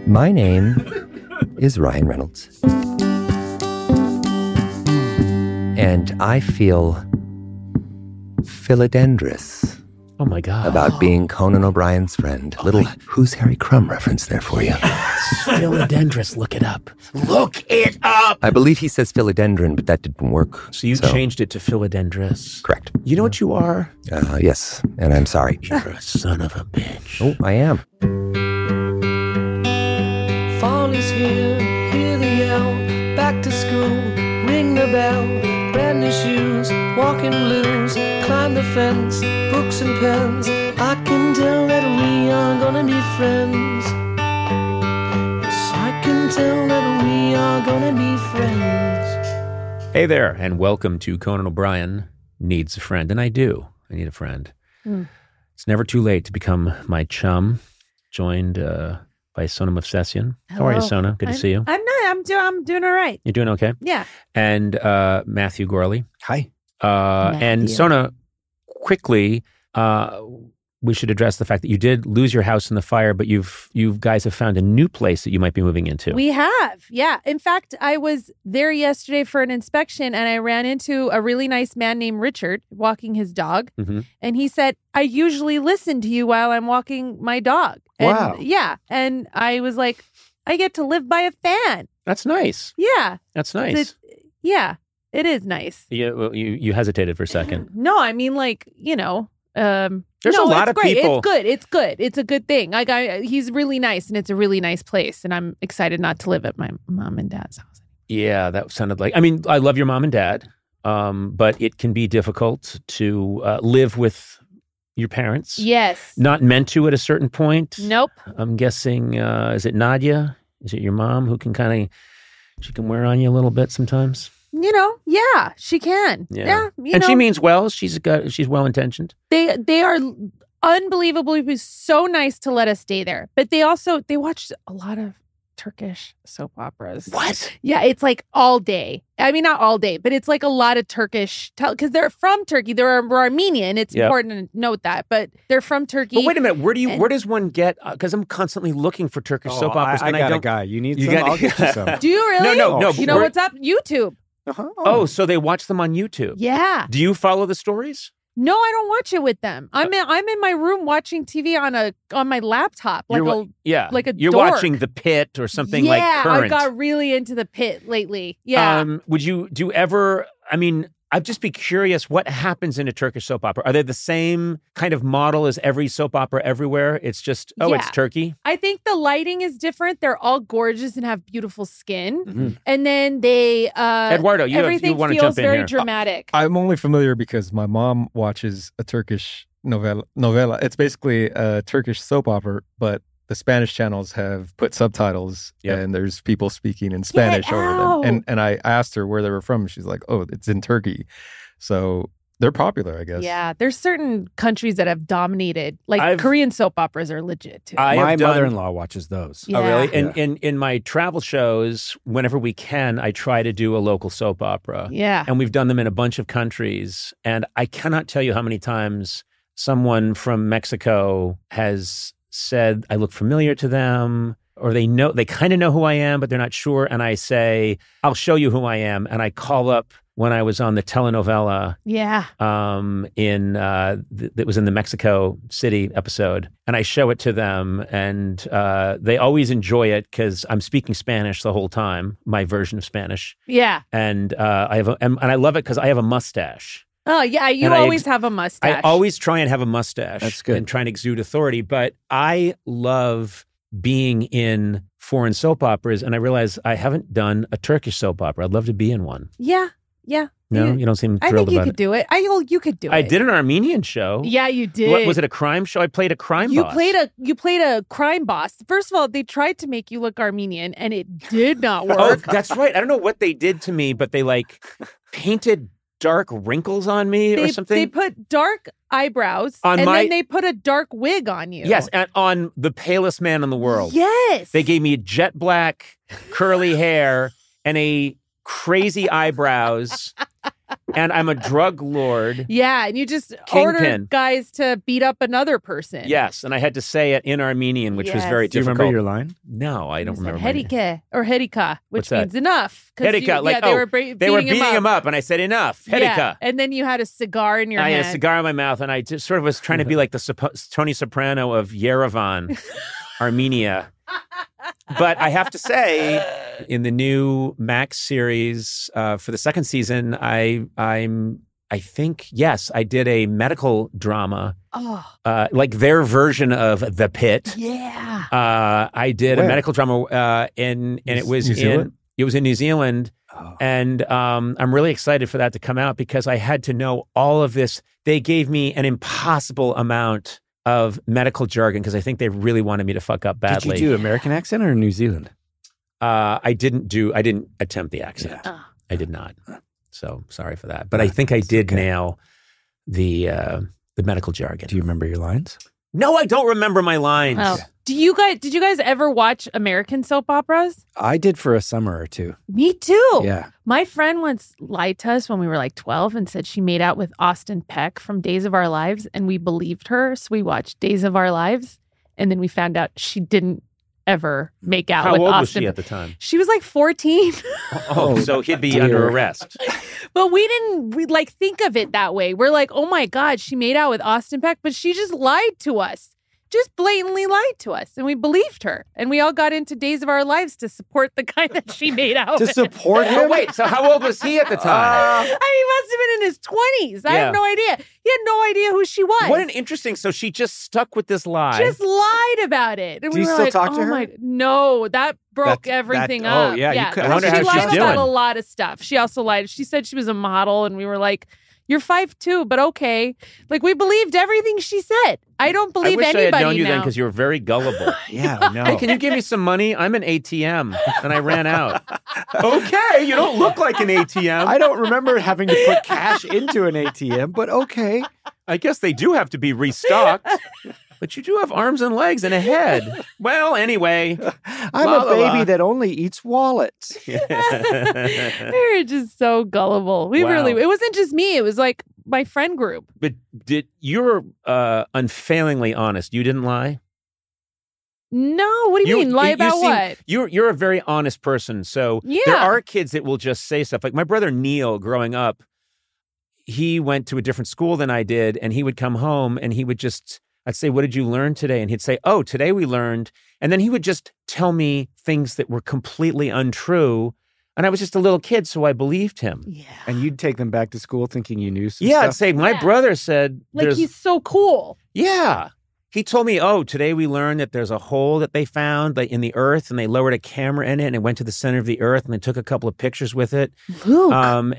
My name is Ryan Reynolds. And I feel philodendrous Oh, my God. about being Conan O'Brien's friend. Little Who's Harry Crumb reference there for you. Philodendrous, look it up. Look it up! I believe he says philodendron, but that didn't work. So you changed it to philodendrous. Correct. You know what you are? Yes, and I'm sorry. You're a son of a bitch. Oh, I am. Fall is here, hear the yell, back to school, ring the bell, brand new shoes, walking blues, climb the fence, books and pens, I can tell that we are gonna be friends. Yes, I can tell that we are gonna be friends. Hey there, and welcome to Conan O'Brien Needs a Friend. And I do. I need a friend. It's never too late to become my chum, joined by Sona Movsesian. How are you, Sona? Good to see you. I'm doing all right. You're doing okay? Yeah. And Matthew Gorley. Hi. And Matthew. Sona, quickly, we should address the fact that you did lose your house in the fire, but you guys have found a new place that you might be moving into. We have. Yeah. In fact, I was there yesterday for an inspection and I ran into a really nice man named Richard walking his dog. Mhm. And he said, I usually listen to you while I'm walking my dog. And, Wow. Yeah. And I was like, I get to live by a fan. That's nice. Yeah. That's nice. Yeah. It is nice. You hesitated for a second. No, I mean, like, There's a lot it's of great. people. It's good. It's good. It's a good thing. Like he's really nice, and it's a really nice place. And I'm excited not to live at my mom and dad's house. Yeah, that sounded like. I mean, I love your mom and dad, but it can be difficult to live with your parents. Yes. Not meant to at a certain point. Nope. I'm guessing. Is it Nadia? Is it your mom who can she can wear on you a little bit sometimes? Yeah, she can. Yeah. Yeah. And she means well. She's well intentioned. They are unbelievably so nice to let us stay there. But they watch a lot of Turkish soap operas. What? Yeah, it's like all day. I mean, not all day, but it's like a lot of Turkish, because they're from Turkey. They're Armenian. It's important to note that, but they're from Turkey. But wait a minute. Where does one get? Because I'm constantly looking for Turkish soap operas, I and got I don't. a guy. You need You some? got- I'll get you some. Do you really? No. You know what's up? YouTube. Uh-huh. Oh, so they watch them on YouTube. Yeah. Do you follow the stories? No, I don't watch it with them. I'm in my room watching TV on my laptop, like You're dork. watching The Pit or something yeah, like Current. I got really into The Pit lately. Yeah. Would you do you ever? I mean, I'd just be curious. What happens in a Turkish soap opera? Are they the same kind of model as every soap opera everywhere? It's just it's Yeah. Turkey. I think the lighting is different. They're all gorgeous and have beautiful skin. Mm-hmm. And then they Eduardo, you everything want to feels jump in very here. dramatic. I'm only familiar because my mom watches a Turkish novella. It's basically a Turkish soap opera, but the Spanish channels have put subtitles and there's people speaking in Spanish over them. And I asked her where they were from. She's like, oh, it's in Turkey. So they're popular, I guess. Yeah, there's certain countries that have dominated. Like Korean soap operas are legit too. My mother-in-law watches those. Yeah. Oh, really? Yeah. In my travel shows, whenever we can, I try to do a local soap opera. Yeah. And we've done them in a bunch of countries. And I cannot tell you how many times someone from Mexico has said, I look familiar to them, or they kind of know who I am, but they're not sure. And I say, I'll show you who I am. And I call up when I was on the telenovela Yeah. that was in the Mexico City episode, and I show it to them, and they always enjoy it because I'm speaking Spanish the whole time, my version of Spanish, Yeah. and I love it because I have a mustache. Oh, yeah. You And always have a mustache. I always try and have a mustache. That's good. And try and exude authority, but I love being in foreign soap operas, and I realize I haven't done a Turkish soap opera. I'd love to be in one. Yeah. Yeah. No, you don't seem I thrilled think you about could it. do it. You could do it. I did an Armenian show. Yeah, you did. What was it? A crime show? I played a crime You boss. played a crime boss. First of all, they tried to make you look Armenian, and it did not work. Oh, that's right. I don't know what they did to me, but they painted dark wrinkles on me or something. They put dark eyebrows, On and my- then they put a dark wig on you. Yes, and on the palest man in the world. Yes. They gave me jet black, curly hair, and a crazy eyebrows. and I'm a drug lord. Yeah, and you just Kingpin. ordered guys to beat up another person. Yes, and I had to say it in Armenian, which was very Do you difficult. remember your line? No, I don't You said remember. my name. Hedike or Hedika, which What's that? means enough. 'Cause Hedika, like, they were they were beating him up, and I said, enough, Hedika. Yeah, and then you had a cigar in your I hand. had a cigar in my mouth, and I just sort of was trying to be like the Tony Soprano of Yerevan, Armenia. But I have to say, in the new Max series for the second season, I think, yes, I did a medical drama, like their version of The Pit. Yeah. I did a medical drama, and it was in New Zealand. And I'm really excited for that to come out because I had to know all of this. They gave me an impossible amount of medical jargon because I think they really wanted me to fuck up badly. Did you do American accent or New Zealand? I didn't attempt the accent. Yeah. I did not. So sorry for that. But I think I did nail the medical jargon. Do you remember your lines? No, I don't remember my lines. Oh. Did you guys ever watch American soap operas? I did for a summer or two. Me too. Yeah. My friend once lied to us when we were like 12 and said she made out with Austin Peck from Days of Our Lives, and we believed her. So we watched Days of Our Lives, and then we found out she didn't ever make out with Austin. How old was she at the time? She was like 14. Oh, so he'd be under arrest. But we didn't think of it that way. We're like, oh my God, she made out with Austin Peck, but she just lied to us. Just blatantly lied to us, and we believed her. And we all got into Days of Our Lives to support the guy that she made out with. To support him? But wait, so how old was he at the time? He must have been in his 20s. I have no idea. He had no idea who she was. What an interesting. So she just stuck with this lie. Just lied about it. And Do we you were still like, talk to her? No, that broke everything up. Oh, yeah. You could, I wonder how she she's lied about doing. a lot of stuff. She also lied. She said she was a model, and we were like, you're 5'2", but okay. Like, we believed everything she said. I don't believe I wish anybody I had known you now. then because you were very gullible. Yeah, I know. Hey, can you give me some money? I'm an ATM. And I ran out. Okay, you don't look like an ATM. I don't remember having to put cash into an ATM, but okay. I guess they do have to be restocked. But you do have arms and legs and a head. Well, anyway. I'm a baby that only eats wallets. We were just so gullible. It wasn't just me. It was like my friend group. But you're unfailingly honest. You didn't lie? No, what do you mean? Lie about what? You're a very honest person. So there are kids that will just say stuff. Like my brother Neil, growing up, he went to a different school than I did, and he would come home and he would just, I'd say, what did you learn today? And he'd say, oh, today we learned. And then he would just tell me things that were completely untrue. And I was just a little kid, so I believed him. Yeah. And you'd take them back to school thinking you knew some Yeah, stuff? I'd say, my brother said... Like, he's so cool. Yeah. He told me, oh, today we learned that there's a hole that they found in the earth, and they lowered a camera in it, and it went to the center of the earth, and they took a couple of pictures with it. Luke.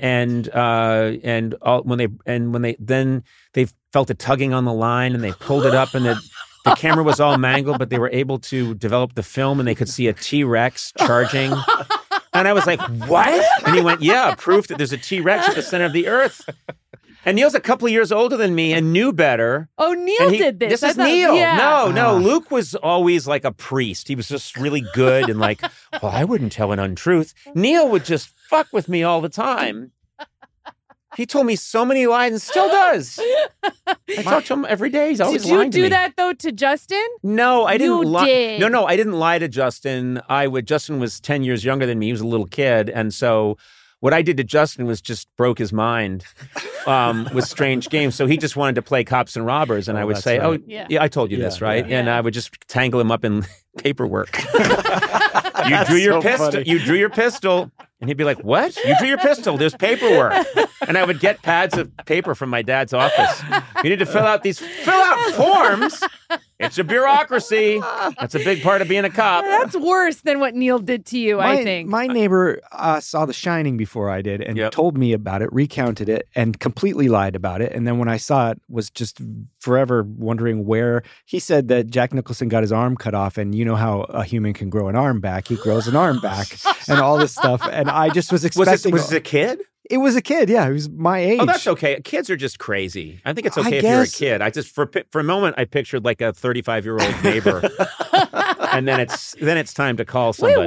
When they felt a tugging on the line, and they pulled it up, and the camera was all mangled, but they were able to develop the film, and they could see a T-Rex charging. And I was like, what? And he went, yeah, proof that there's a T-Rex at the center of the earth. And Neil's a couple of years older than me and knew better. Oh, Neil did this. This is Neil. Yeah. No. Luke was always like a priest. He was just really good and like, well, I wouldn't tell an untruth. Neil would just fuck with me all the time. He told me so many lies and still does. I talk to him every day. He's always lying to me. Did you do that, though, to Justin? No, I didn't lie. Did. No, I didn't lie to Justin. Justin was 10 years younger than me. He was a little kid. And so what I did to Justin was just broke his mind with strange games. So he just wanted to play cops and robbers. And I would say, yeah, I told you this, right? Yeah. And I would just tangle him up in paperwork. You drew your pistol. And he'd be like, what? You drew your pistol. There's paperwork. And I would get pads of paper from my dad's office. You need to fill out forms. It's a bureaucracy. That's a big part of being a cop. That's worse than what Neil did to you, I think. My neighbor saw The Shining before I did and told me about it, recounted it, and completely lied about it. And then when I saw it, was just forever wondering where. He said that Jack Nicholson got his arm cut off, and you know how a human can grow an arm back. He grows an arm back and all this stuff. And I just was expecting... Was it a kid? It was a kid, yeah. He was my age. Oh, that's okay. Kids are just crazy. I think it's okay if you're a kid. I just for a moment I pictured like a 35-year-old neighbor, and then it's time to call somebody. Wait, why are you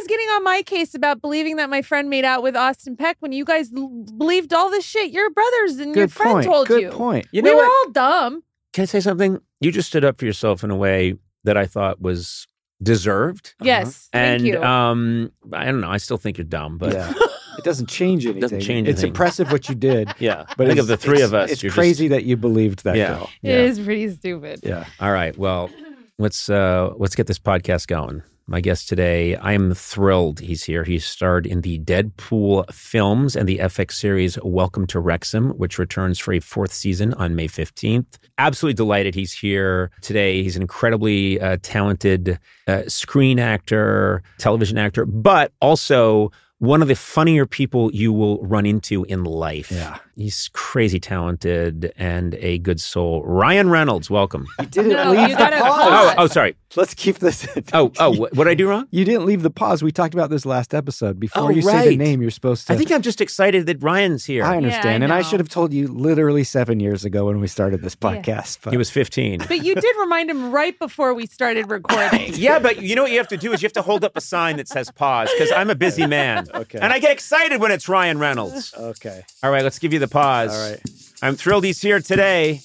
guys getting on my case about believing that my friend made out with Austin Peck when you guys believed all this shit your brothers and your friend told you? Good point. You know we were what? all dumb. Can I say something? You just stood up for yourself in a way that I thought was deserved. Yes, And thank you. I don't know. I still think you're dumb, but Yeah. It doesn't change anything. Doesn't change It's anything. impressive what you did. yeah. But I think of the three of us. It's you're crazy that you believed that Yeah. girl. It is pretty stupid. Yeah. All right. Well, let's get this podcast going. My guest today, I am thrilled he's here. He starred in the Deadpool films and the FX series Welcome to Wrexham, which returns for a 4th season on May 15th. Absolutely delighted he's here today. He's an incredibly talented screen actor, television actor, but also one of the funnier people you will run into in life. Yeah. He's crazy talented and a good soul. Ryan Reynolds, welcome. You didn't No, leave you the gotta pause. Oh, sorry. Let's keep this. What did I do wrong? You didn't leave the pause. We talked about this last episode. Before Oh, you say right. the name, you're supposed to. I think I'm just excited that Ryan's here. I understand. Yeah, I and I know. should have told you literally 7 years ago when we started this podcast. But He was 15. But you did remind him right before we started recording. Yeah, but you know what you have to do is you have to hold up a sign that says pause because I'm a busy man. Okay. And I get excited when it's Ryan Reynolds. Okay. All right, let's give you the pause. All right. I'm thrilled he's here today.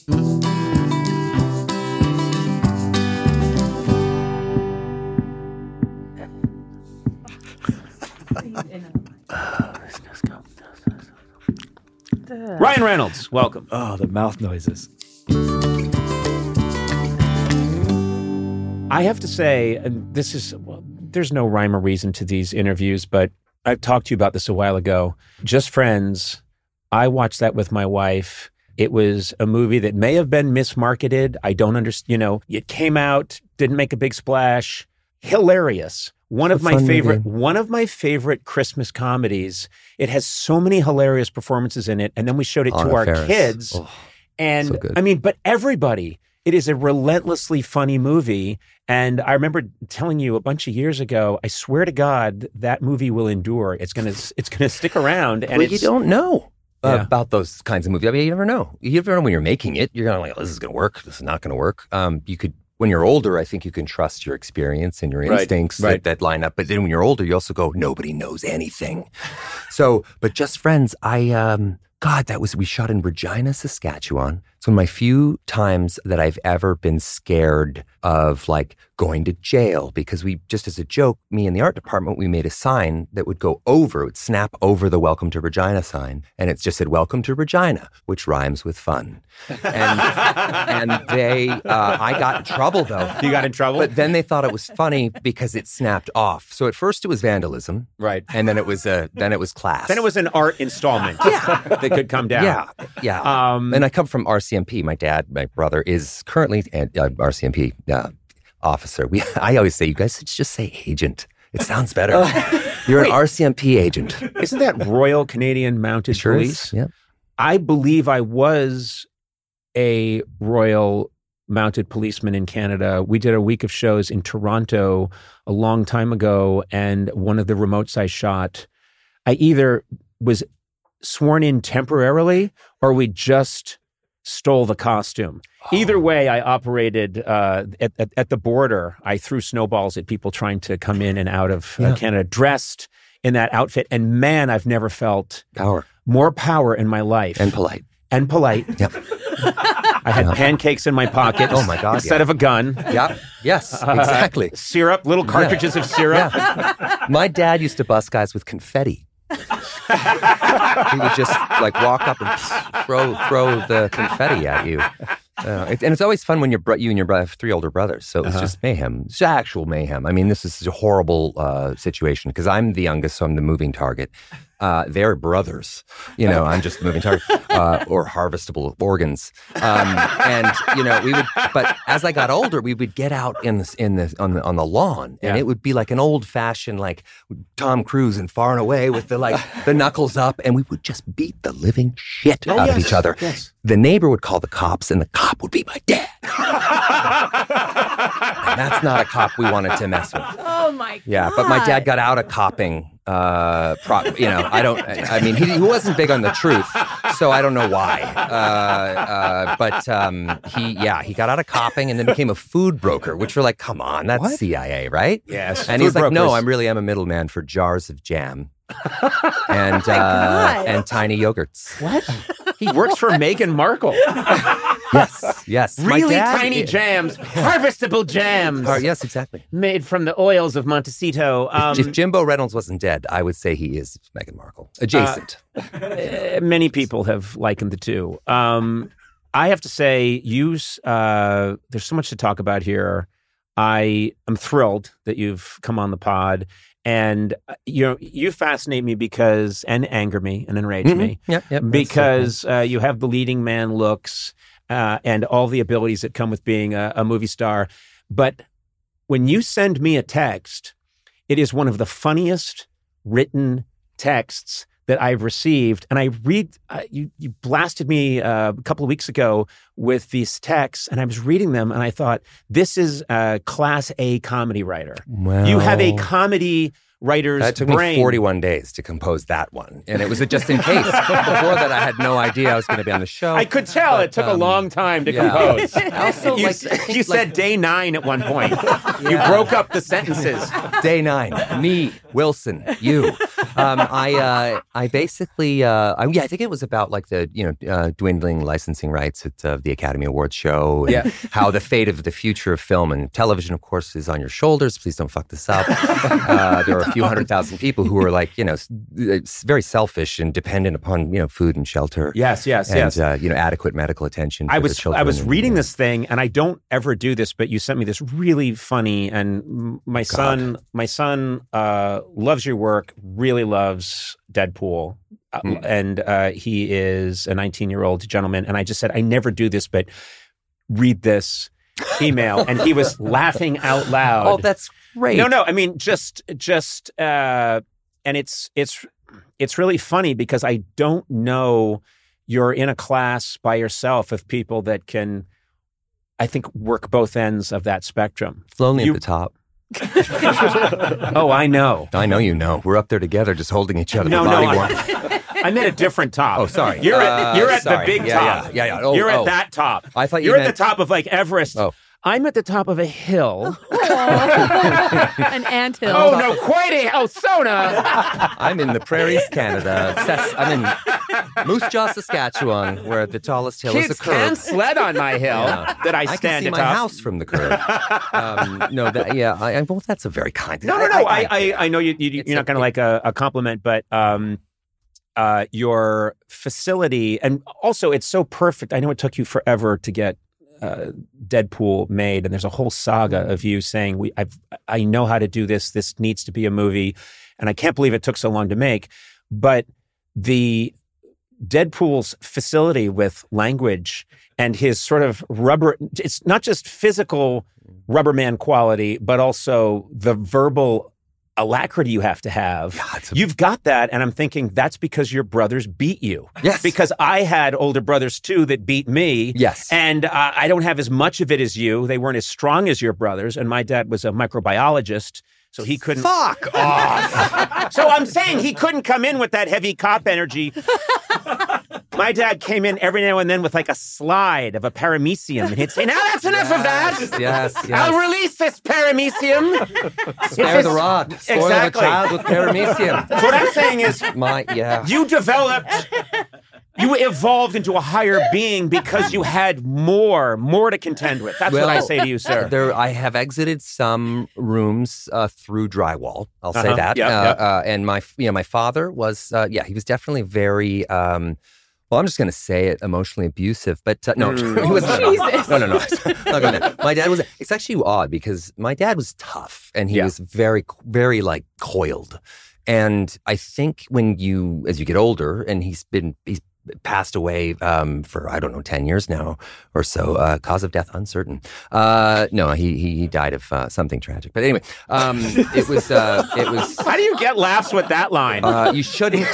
Ryan Reynolds, welcome. Oh, the mouth noises. I have to say, and this is, well, there's no rhyme or reason to these interviews, but I've talked to you about this a while ago. Just Friends, I watched that with my wife. It was a movie that may have been mismarketed. I don't understand, it came out, didn't make a big splash. Hilarious. One of my favorite Christmas comedies. It has so many hilarious performances in it. And then we showed it to our kids. Oh, and so good. I mean, but everybody, it is a relentlessly funny movie. And I remember telling you a bunch of years ago, I swear to God, that movie will endure. It's gonna stick around. And Well, you don't know Yeah. about those kinds of movies. I mean, you never know. You never know when you're making it. You're going to this is going to work. This is not going to work. You could, when you're older, I think you can trust your experience and your instincts that line up. But then when you're older, you also go, nobody knows anything. So, but Just Friends, we shot in Regina, Saskatchewan. It's one of my few times that I've ever been scared of like going to jail because we, just as a joke, me and the art department, we made a sign that would go over, it would snap over the Welcome to Regina sign. And it just said, Welcome to Regina, which rhymes with fun. And I got in trouble though. You got in trouble? But then they thought it was funny because it snapped off. So at first it was vandalism. Right. And then it was class. Then it was an art installment that could come down. Yeah. And I come from RCMP. My dad, my brother, is currently an RCMP officer. I always say, you guys should just say agent. It sounds better. You're an RCMP agent. Isn't that Royal Canadian Mounted Sure Police? is. Yeah. I believe I was a Royal Mounted Policeman in Canada. We did a week of shows in Toronto a long time ago, and one of the remotes I shot, I either was sworn in temporarily or we just stole the costume. Either way, I operated at the border. I threw snowballs at people trying to come in and out of Canada dressed in that outfit. And man, I've never felt more power in my life. And polite. Yep. I had pancakes in my pockets. Oh my God, instead of a gun. Yeah. Yes, exactly. Syrup, little cartridges of syrup. Yeah. My dad used to bust guys with confetti. He would just like walk up and throw the confetti at you. And it's always fun when you and your brother have 3 older brothers. So it was just mayhem. It's actual mayhem. I mean, this is a horrible situation because I'm the youngest, so I'm the moving target. They're brothers. I'm just the moving target or harvestable organs. And we would. But as I got older, we would get out on the lawn, and it would be like an old fashioned like Tom Cruise and Far and Away with the knuckles up, and we would just beat the living shit out of each other. Yes. The neighbor would call the cops, and the cop would be my dad. And that's not a cop we wanted to mess with. Oh my God. Yeah, but my dad got out of copping. He wasn't big on the truth. So I don't know why. But he got out of copping and then became a food broker, which we're like, come on, that's CIA, right? Yes. And he's like, no, I really am a middleman for jars of jam. And tiny yogurts. What? He works for Meghan Markle. Yes. Really tiny jams, harvestable jams. Yes, exactly. Made from the oils of Montecito. If Jimbo Reynolds wasn't dead, I would say he is Meghan Markle. Adjacent. Many people have likened the two. I have to say, there's so much to talk about here. I am thrilled that you've come on the pod. And you fascinate me and anger me and enrage me. Yep. Because you have the leading man looks and all the abilities that come with being a movie star. But when you send me a text, it is one of the funniest written texts that I've received. And I read, you blasted me a couple of weeks ago with these texts, and I was reading them, and I thought, this is a Class A comedy writer. Well, you have a comedy writer's brain. That took me 41 days to compose that one. And it was a just in case. Before that, I had no idea I was going to be on the show. I could tell it took a long time to compose. Also, you said day 9 at one point. You broke up the sentences. Day 9. Me, Wilson, you. I basically, I think it was about like the, dwindling licensing rights at the Academy Awards show. And how the fate of the future of film and television, of course, is on your shoulders. Please don't fuck this up. There are a few 100,000 people who are like, very selfish and dependent upon, food and shelter. Yes. Adequate medical attention for the children. I was reading this thing, and I don't ever do this, but you sent me this really funny, and my son loves your work, really loves Deadpool. And he is a 19-year-old gentleman. And I just said, I never do this, but read this email. And he was laughing out loud. Oh, that's great. No. I mean, and it's really funny because I don't know you're in a class by yourself of people that can, I think, work both ends of that spectrum. It's lonely at the top. Oh, I know. I know you know. We're up there together just holding each other. I meant a different top. Oh, sorry. You're at the big top. Yeah. You're at that top. I thought you're at the top of like Everest. Oh. I'm at the top of a hill. An anthill. Oh, no, Sona. I'm in the prairies, Canada. I'm in Moose Jaw, Saskatchewan, where the tallest hill is a curb. Kids can sled on my hill that I stand atop. I can see my house from the curb. Well, that's a very kind. No. I know you're not going to like a compliment, but your facility, and also it's so perfect. I know it took you forever to get Deadpool made, and there's a whole saga of you saying, I know how to do this. This needs to be a movie, and I can't believe it took so long to make. But the Deadpool's facility with language and his sort of it's not just physical rubber man quality, but also the verbal alacrity you have to have. You've got that, and I'm thinking that's because your brothers beat you. Yes. Because I had older brothers too that beat me. Yes. And I don't have as much of it as you. They weren't as strong as your brothers, and my dad was a microbiologist, so he couldn't. Fuck off. So I'm saying he couldn't come in with that heavy cop energy. My dad came in every now and then with like a slide of a paramecium, and he'd say, "Now that's enough of that. Yes. I'll release this paramecium. Spare the rod. Spoil the child with paramecium." So what I'm saying is, you evolved into a higher being because you had more to contend with. That's what I say to you, sir. I have exited some rooms through drywall. I'll say that. And my father was, he was definitely very. Well, I'm just going to say it, emotionally abusive, but no, he wasn't. Jesus. No. Not gonna, my dad was. It's actually odd because my dad was tough and he was very, very like coiled. And I think as you get older, and he's passed away for, 10 years now or so. Cause of death uncertain. No, he died of something tragic. But anyway, it was. How do you get laughs with that line? You shouldn't.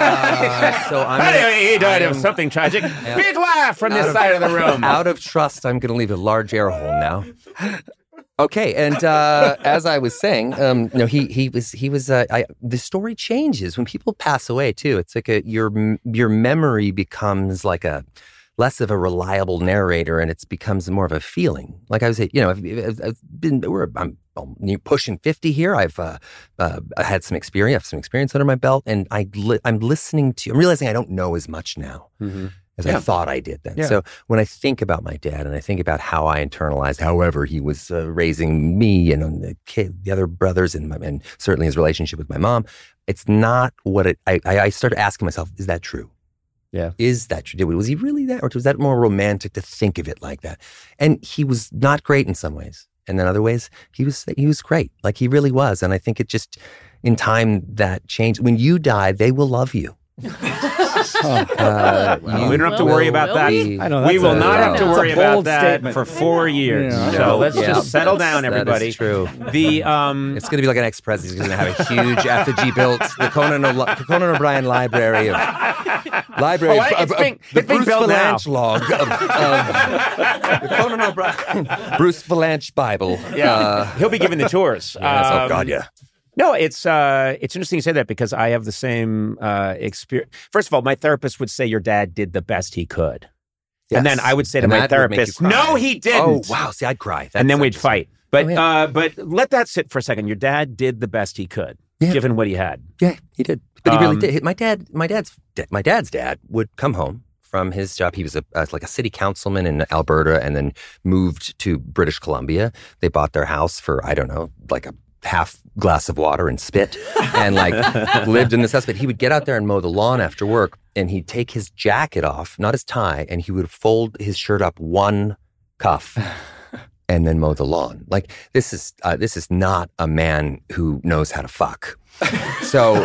He died of something tragic. Big laugh from this side of the room. Out of trust, I'm going to leave a large air hole now. Okay, and as I was saying, the story changes when people pass away too. It's like your memory becomes like a less of a reliable narrator, and it becomes more of a feeling. Like I was saying, I'm pushing 50 here. I've had some experience under my belt, and I'm realizing I don't know as much now. Mm-hmm. As I thought I did then. Yeah. So when I think about my dad and I think about how I internalized, however he was raising me and the other brothers and certainly his relationship with my mom, it's not what I started asking myself, is that true? Yeah. Is that true? Was he really that? Or was that more romantic to think of it like that? And he was not great in some ways. And in other ways, he was great. Like he really was. And I think it just, in time, that changed. When you die, they will love you. We don't have to worry about that. We will not have to worry about that for 4 years. Yeah. So let's just settle down, everybody. That's true. It's going to be like an ex-president. He's going to have a huge effigy built. The Conan O'Brien Library of the Bruce Valanche log of the Conan O'Brien Bruce Valanche Bible. Yeah, he'll be giving the tours. Oh God, yeah. No, it's interesting you say that because I have the same experience. First of all, my therapist would say your dad did the best he could. Yes. And then I would say to my therapist, no, he didn't. Oh, wow. See, I'd cry. And then we'd fight. But let that sit for a second. Your dad did the best he could, given what he had. Yeah, he did. But he really did. My dad's dad would come home from his job. He was like a city councilman in Alberta and then moved to British Columbia. They bought their house for, I don't know, like a half glass of water and spit and lived in this house. But he would get out there and mow the lawn after work and he'd take his jacket off, not his tie, and he would fold his shirt up one cuff and then mow the lawn. Like this is not a man who knows how to fuck. So,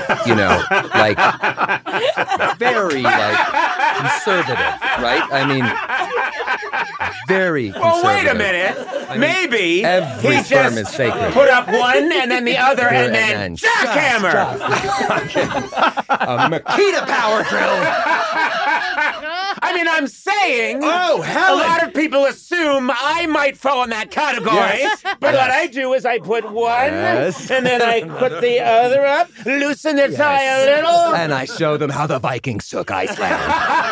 very conservative, right? I mean, very conservative. Well, wait a minute. Maybe every he sperm just is sacred. Put up one and then the other and then jackhammer. A Makita power drill. I mean, I'm saying a lot of people assume I might fall in that category, but what I do is I put one and then I put the other up, loosen their tie a little. And I show them how the Vikings took Iceland.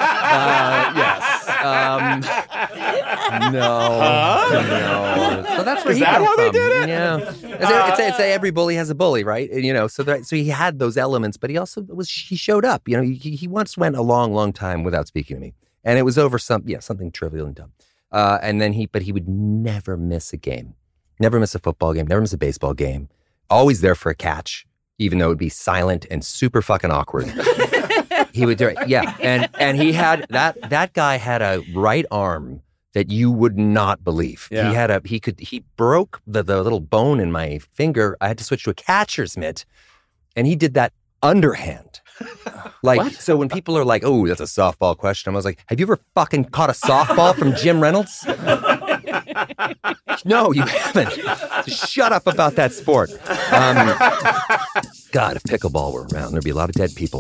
No. So that's where he got from. They did it? Yeah. It's every bully has a bully, right? And, so he had those elements, but he also he showed up. He once went a long, long time without speaking to me. And it was over something trivial and dumb. And then he would never miss a game. Never miss a football game, never miss a baseball game. Always there for a catch, even though it would be silent and super fucking awkward. He would do it. Yeah. And he had that guy had a right arm that you would not believe. Yeah. He broke the little bone in my finger. I had to switch to a catcher's mitt. And he did that underhand. What? So when people are like, oh, that's a softball question, I was like, have you ever fucking caught a softball from Jim Reynolds? No, you haven't. Just shut up about that sport. God, if pickleball were around, there'd be a lot of dead people.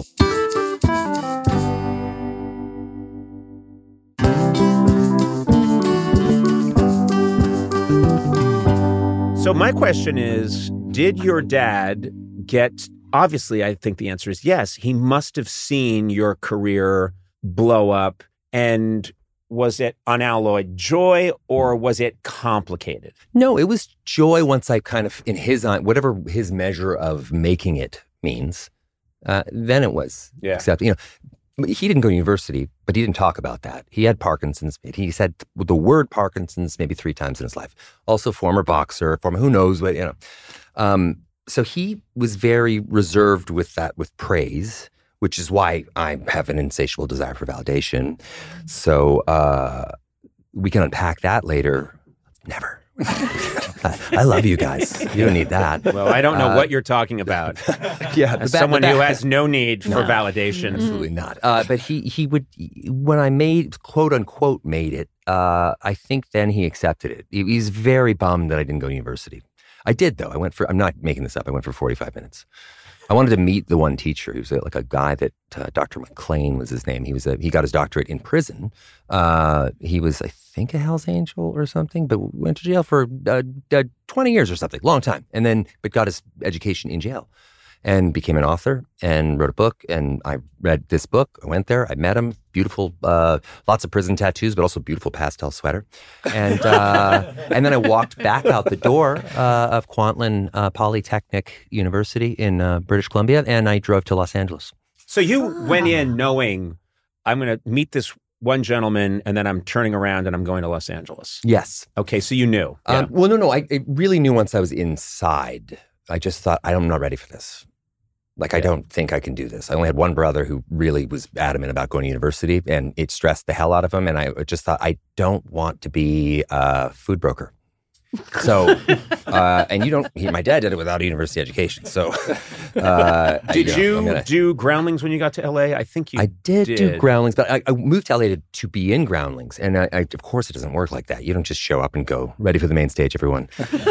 So my question is, did your dad get... Obviously, I think the answer is yes. He must have seen your career blow up. And was it unalloyed joy or was it complicated? No, it was joy once I kind of, in his eye, whatever his measure of making it means, then it was. Yeah. Except, he didn't go to university, but he didn't talk about that. He had Parkinson's. He said the word Parkinson's maybe 3 times in his life. Also former boxer, who knows what, So he was very reserved with that, with praise, which is why I have an insatiable desire for validation. So we can unpack that later. Never. I love you guys. You don't need that. Well, I don't know what you're talking about. As someone who has no need for validation. Absolutely not. But he would, when I quote unquote made it, I think then he accepted it. He's very bummed that I didn't go to university. I did though. I'm not making this up. I went for 45 minutes. I wanted to meet the one teacher. He was like a guy that Dr. McLean was his name. He got his doctorate in prison. He was, I think, a Hell's Angel or something, but went to jail for 20 years or something, long time. But got his education in jail and became an author and wrote a book. And I read this book. I went there. I met him. Beautiful, lots of prison tattoos, but also beautiful pastel sweater. And then I walked back out the door of Kwantlen Polytechnic University in British Columbia, and I drove to Los Angeles. So you went in knowing I'm going to meet this one gentleman, and then I'm turning around and I'm going to Los Angeles. Yes. Okay, so you knew. Yeah. Well, no. I really knew once I was inside. I just thought, I'm not ready for this. I don't think I can do this. I only had one brother who really was adamant about going to university, and it stressed the hell out of him. And I just thought, I don't want to be a food broker. So, and my dad did it without a university education. So, did you do Groundlings when you got to LA? I think you I did do Groundlings, but I moved to LA to be in Groundlings. And I, of course, it doesn't work like that. You don't just show up and go, ready for the main stage, everyone.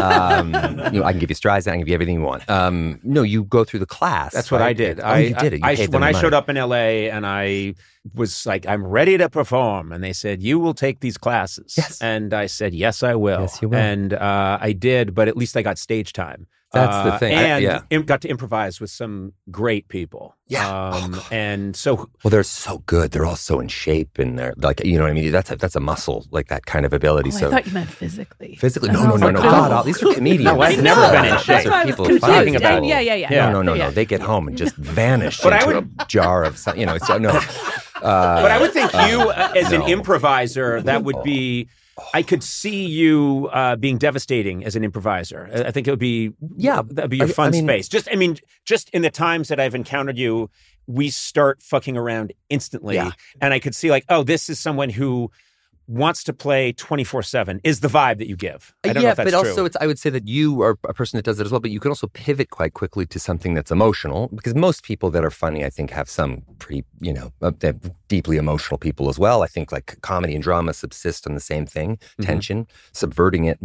I can give you Streisand, I can give you everything you want. No, you go through the class. That's what I did. You did it. When I showed up in LA and I was like, I'm ready to perform. And they said, you will take these classes. Yes. And I said, yes, I will. Yes, you will. And I did, but at least I got stage time. That's the thing. And got to improvise with some great people. Yeah. And so... Well, they're so good. They're all so in shape, and they're like, you know what I mean? That's a muscle, like that kind of ability. I thought you meant physically. Physically? No. God, these are comedians. No, I've never been in shape. These are people talking about. Yeah. No. They get home and just vanish into a jar of something. No. But I would think you, as an improviser, that would be... I could see you being devastating as an improviser. I think it would be, that'd be your fun space. Just in the times that I've encountered you, we start fucking around instantly. Yeah. And I could see this is someone who wants to play 24/7 is the vibe that you give. I don't know if that's true. Also I would say that you are a person that does it as well, but you can also pivot quite quickly to something that's emotional, because most people that are funny, I think, have some pretty, they're deeply emotional people as well. I think like comedy and drama subsist on the same thing, tension. Subverting it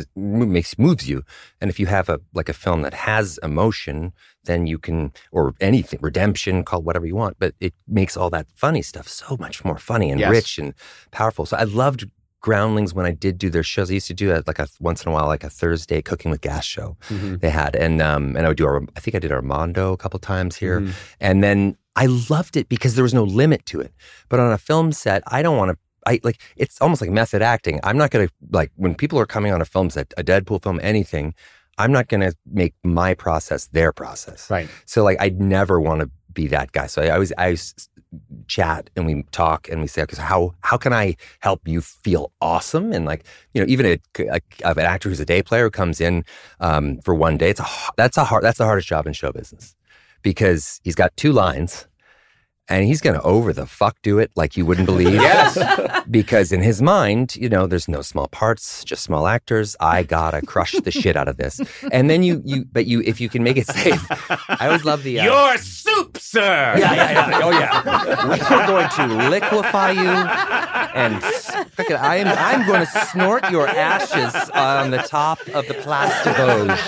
moves you. And if you have a film that has emotion, then you can, or anything, redemption, call it whatever you want, but it makes all that funny stuff so much more funny and rich and powerful. So I loved Groundlings when I did do their shows. I used to do that once in a while, like a Thursday Cooking with Gas show they had. And I would do, I think I did Armando a couple times here. And then I loved it because there was no limit to it. But on a film set, I don't want to, it's almost like method acting. I'm not going to, when people are coming on a film set, a Deadpool film, anything, I'm not going to make my process their process. Right. So I'd never want to be that guy. So I always chat and we talk and we say, okay, so how can I help you feel awesome? And even an actor who's a day player who comes in for one day, that's the hardest job in show business, because he's got 2 lines. And he's going to over the fuck do it like you wouldn't believe. Yes. Because in his mind, there's no small parts, just small actors. I gotta crush the shit out of this. And then if you can make it safe. I always love the... Your soup, sir! Yeah. Oh, yeah. We are going to liquefy you and... I'm going to snort your ashes on the top of the plastivage.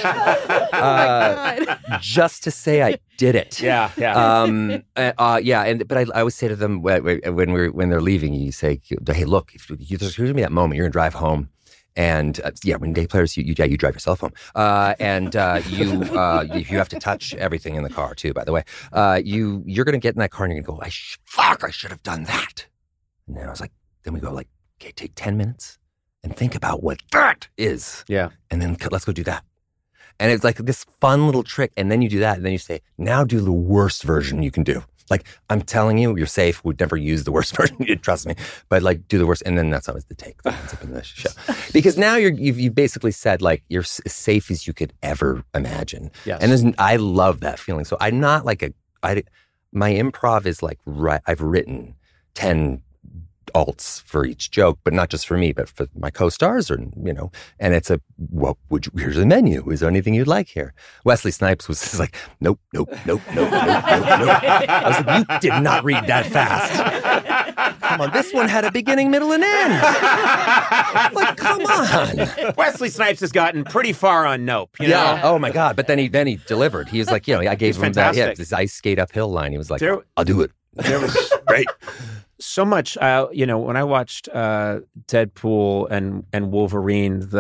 Just to say I did it. Yeah. But I always say to them when they're leaving, you say, "Hey, look, there's going to be that moment. You're going to drive home, and when day players, you drive yourself home, and you have to touch everything in the car too. By the way, you're going to get in that car and you're going to go, I should have done that." And then I was like, then we go okay, take 10 minutes and think about what that is. Yeah, and then let's go do that. And it's like this fun little trick. And then you do that. And then you say, now do the worst version you can do. I'm telling you, you're safe. We'd never use the worst version. Trust me. But do the worst. And then that's always the take that ends up in the show. Because now you've basically said you're as safe as you could ever imagine. Yes. And I love that feeling. So I'm not my improv is I've written 10 alts for each joke, but not just for me, but for my co-stars, and it's here's a menu. Is there anything you'd like here? Wesley Snipes was just nope. I was like, you did not read that fast. Come on, this one had a beginning, middle, and end. Like, come on. Wesley Snipes has gotten pretty far on Nope. You know? Oh my God. But then he delivered. He was like, I gave him this ice skate uphill line. He was like, I'll do it. There was great. So much, when I watched Deadpool and Wolverine,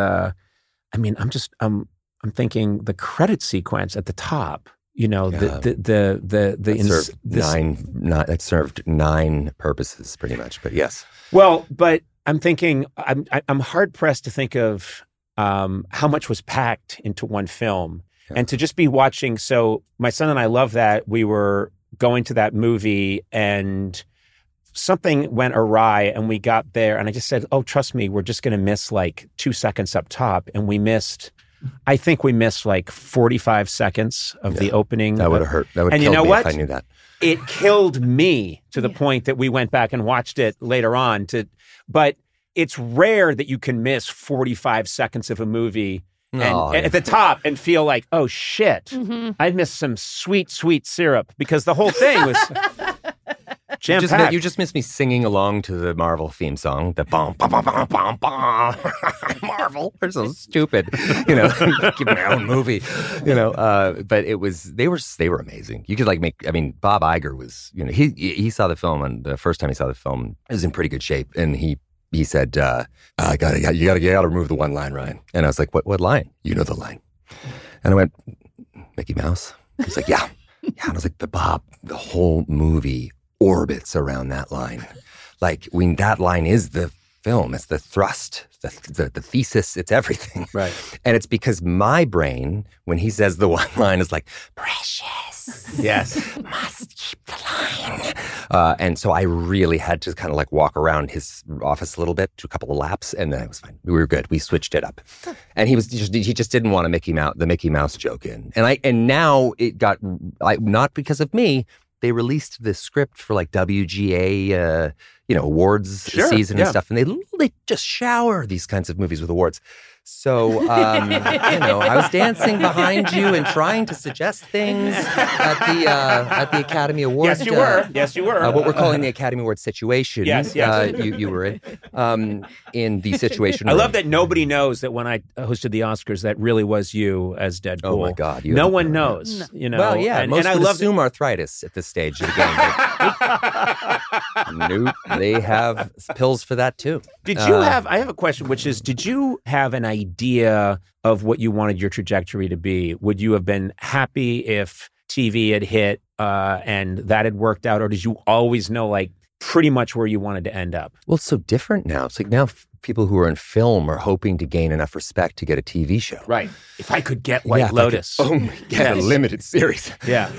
I'm thinking the credit sequence at the top. That served nine purposes pretty much. But yes. Well, but I'm thinking I'm hard pressed to think of how much was packed into one film, and to just be watching. So my son and I love that. We were going to that movie and something went awry and we got there and I just said, oh, trust me, we're just going to miss like 2 seconds up top. And I think we missed like 45 seconds of the opening. That would have hurt. That would have killed me if I knew that. It killed me to the point that we went back and watched it later on. But it's rare that you can miss 45 seconds of a movie and at the top and feel like, oh shit, I missed some sweet, sweet syrup, because the whole thing was jam-packed. You just missed me singing along to the Marvel theme song. The bum, bum, bum, bum, bum, bum. Marvel, they're so stupid. Give me my own movie. But they were amazing. You could Bob Iger was, he saw the film, and the first time he saw the film, he was in pretty good shape, and he said, you gotta remove the one line, Ryan. And I was like, what line? You know the line. And I went, Mickey Mouse? He's like, yeah. And I was like, but Bob, the whole movie orbits around that line. Like, that line is the film. It's the thrust, the thesis. It's everything. Right. And it's because my brain, when he says the one line, is like, precious. Yes. Must keep the line. And so I really had to kind of like walk around his office a little bit, do a couple of laps, and then it was fine. We were good. We switched it up. And he just didn't want the Mickey Mouse joke in. And now it got, not because of me, they released the script for like WGA, awards season and stuff, and they just shower these kinds of movies with awards. So, I was dancing behind you and trying to suggest things at the Academy Awards. Yes, you were. What we're calling the Academy Awards situation. Yes. You were in the situation. I love that nobody knows that when I hosted the Oscars, that really was you as Deadpool. Oh my God! No one knows. Well, yeah. Most would assume arthritis at this stage of the game. Nope, they have pills for that too. Did you have? I have a question, which is, did you have an idea of what you wanted your trajectory to be? Would you have been happy if TV had hit and that had worked out, or did you always know like pretty much where you wanted to end up? Well, it's so different now. It's like now people who are in film are hoping to gain enough respect to get a TV show. Right. If I could get White Lotus. Get a limited series. Yeah.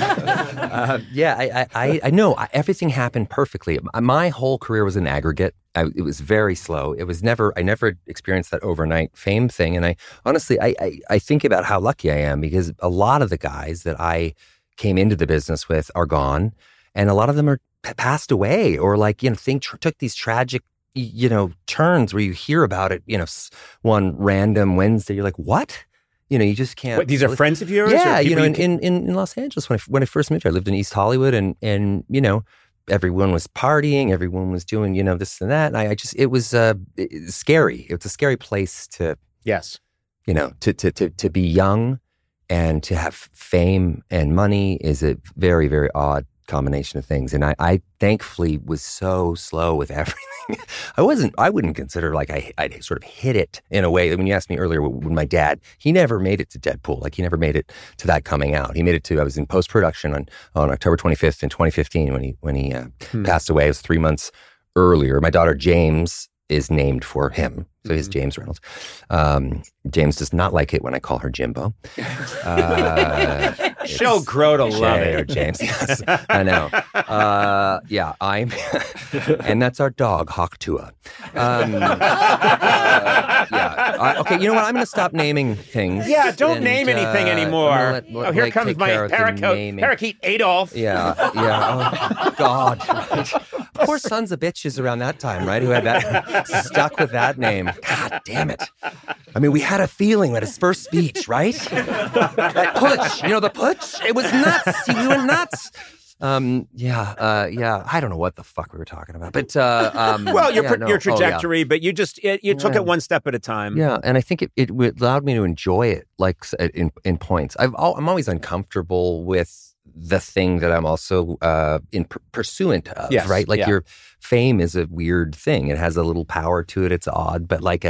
I know. Everything happened perfectly. My whole career was an aggregate. It was very slow. I never experienced that overnight fame thing. And I think about how lucky I am, because a lot of the guys that I came into the business with are gone, and a lot of them are passed away, or took these tragic turns where you hear about it, one random Wednesday, you're like, what? You just can't. Wait, these are friends of yours? Yeah, in Los Angeles, when I first moved here, I lived in East Hollywood, and everyone was partying, everyone was doing, this and that. And it was scary. It's a scary place to, yes, to be young and to have fame and money is a very, very odd combination of things. And I thankfully was so slow with everything. I wouldn't consider like I'd sort of hit it in a way. When you asked me earlier, when my dad, he never made it to Deadpool. Like, he never made it to that coming out. He made it to, I was in post-production on October 25th in 2015 when he passed away. It was 3 months earlier. My daughter James is named for him. So he's James Reynolds. James does not like it when I call her Jimbo. She'll grow to love it. Or James, yes. I know. And that's our dog, Hawk Tua. Okay, you know what? I'm going to stop naming things. Yeah, don't name anything anymore. Here comes my parakeet Adolf. Yeah. Oh, God. Poor sons of bitches around that time, right? Who had that, stuck with that name. God damn it. I mean, we had a feeling at his first speech, right? That putsch, the putsch? It was nuts. We went nuts. Yeah. I don't know what the fuck we were talking about, but well, your trajectory, but you just you took it one step at a time. Yeah, and I think it allowed me to enjoy it, like in points. I'm always uncomfortable with the thing that I'm also in pursuant of, right? Like your fame is a weird thing. It has a little power to it. It's odd, but like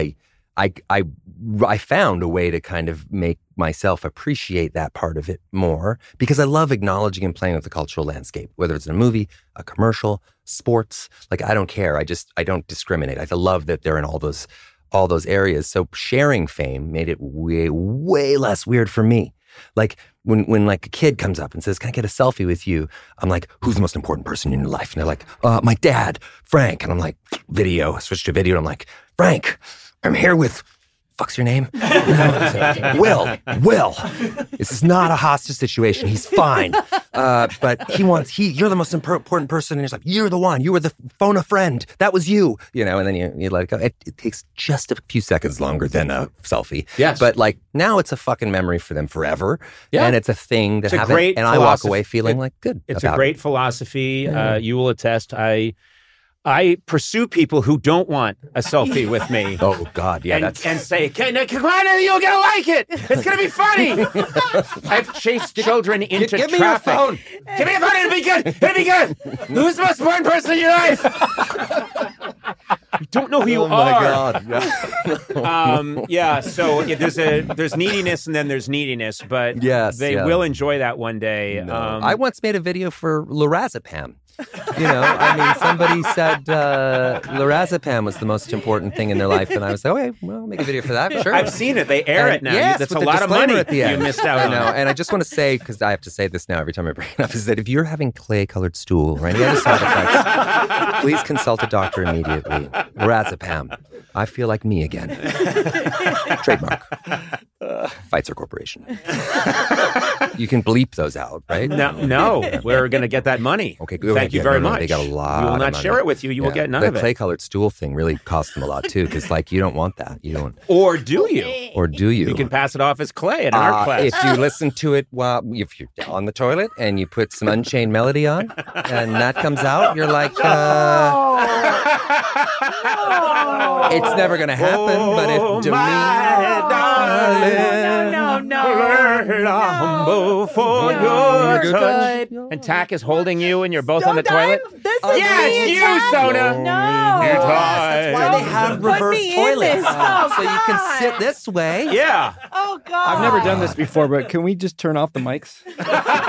I found a way to kind of make myself appreciate that part of it more because I love acknowledging and playing with the cultural landscape, whether it's in a movie, a commercial, sports. Like I don't care. I don't discriminate. I love that they're in all those areas. So sharing fame made it way less weird for me. Like when like a kid comes up and says, "Can I get a selfie with you?" I'm like, "Who's the most important person in your life?" And they're like, "My dad, Frank." And I'm like, "Video." I switch to video. And I'm like, "Frank, I'm here with." Fuck's your name? Will. This is not a hostage situation. He's fine. But you're the most important person in his life. You're the one. You were the phone a friend. That was you. And then you let it go. It takes just a few seconds longer than a selfie. Yes. But like now it's a fucking memory for them forever. Yeah. And it's a thing that happens. And philosophy. I walk away feeling like good. It's a great philosophy. You will attest. I pursue people who don't want a selfie with me. Oh, God, yeah. And say, come on, you're going to like it. It's going to be funny. I've chased children into traffic. Give me your phone. Give me your phone. It'll be good. It'll be good. Who's the most important person in your life? You don't know who you are. Oh, my God. Yeah. So there's neediness and then there's neediness, but they will enjoy that one day. No. I once made a video for lorazepam. Somebody said lorazepam was the most important thing in their life, and I was like, okay, well, I'll make a video for that, sure. I've seen it. They air it now. Yes, that's a lot of money at the end. You missed out on. And I just want to say, because I have to say this now every time I bring it up, is that if you're having clay-colored stool or any other side effects, please consult a doctor immediately. Lorazepam. I feel like me again. Trademark. Pfizer Corporation. You can bleep those out, right? No, we're going to get that money. Okay, good. Thank you very much. They got a lot. We will not share it with you. You will get none of it. The clay-colored stool thing really cost them a lot too, because like you don't want that. You don't. Or do you? You can pass it off as clay in an art class. If you listen to it if you're on the toilet and you put some Unchained Melody on, and that comes out, you're like, it's never going to happen. But if and Tack is holding you and you're both on the toilet. It's you, Sona. No. That's why they have reverse toilets. So you can sit this way. Yeah. Oh, God. I've never done this before, but can we just turn off the mics? Just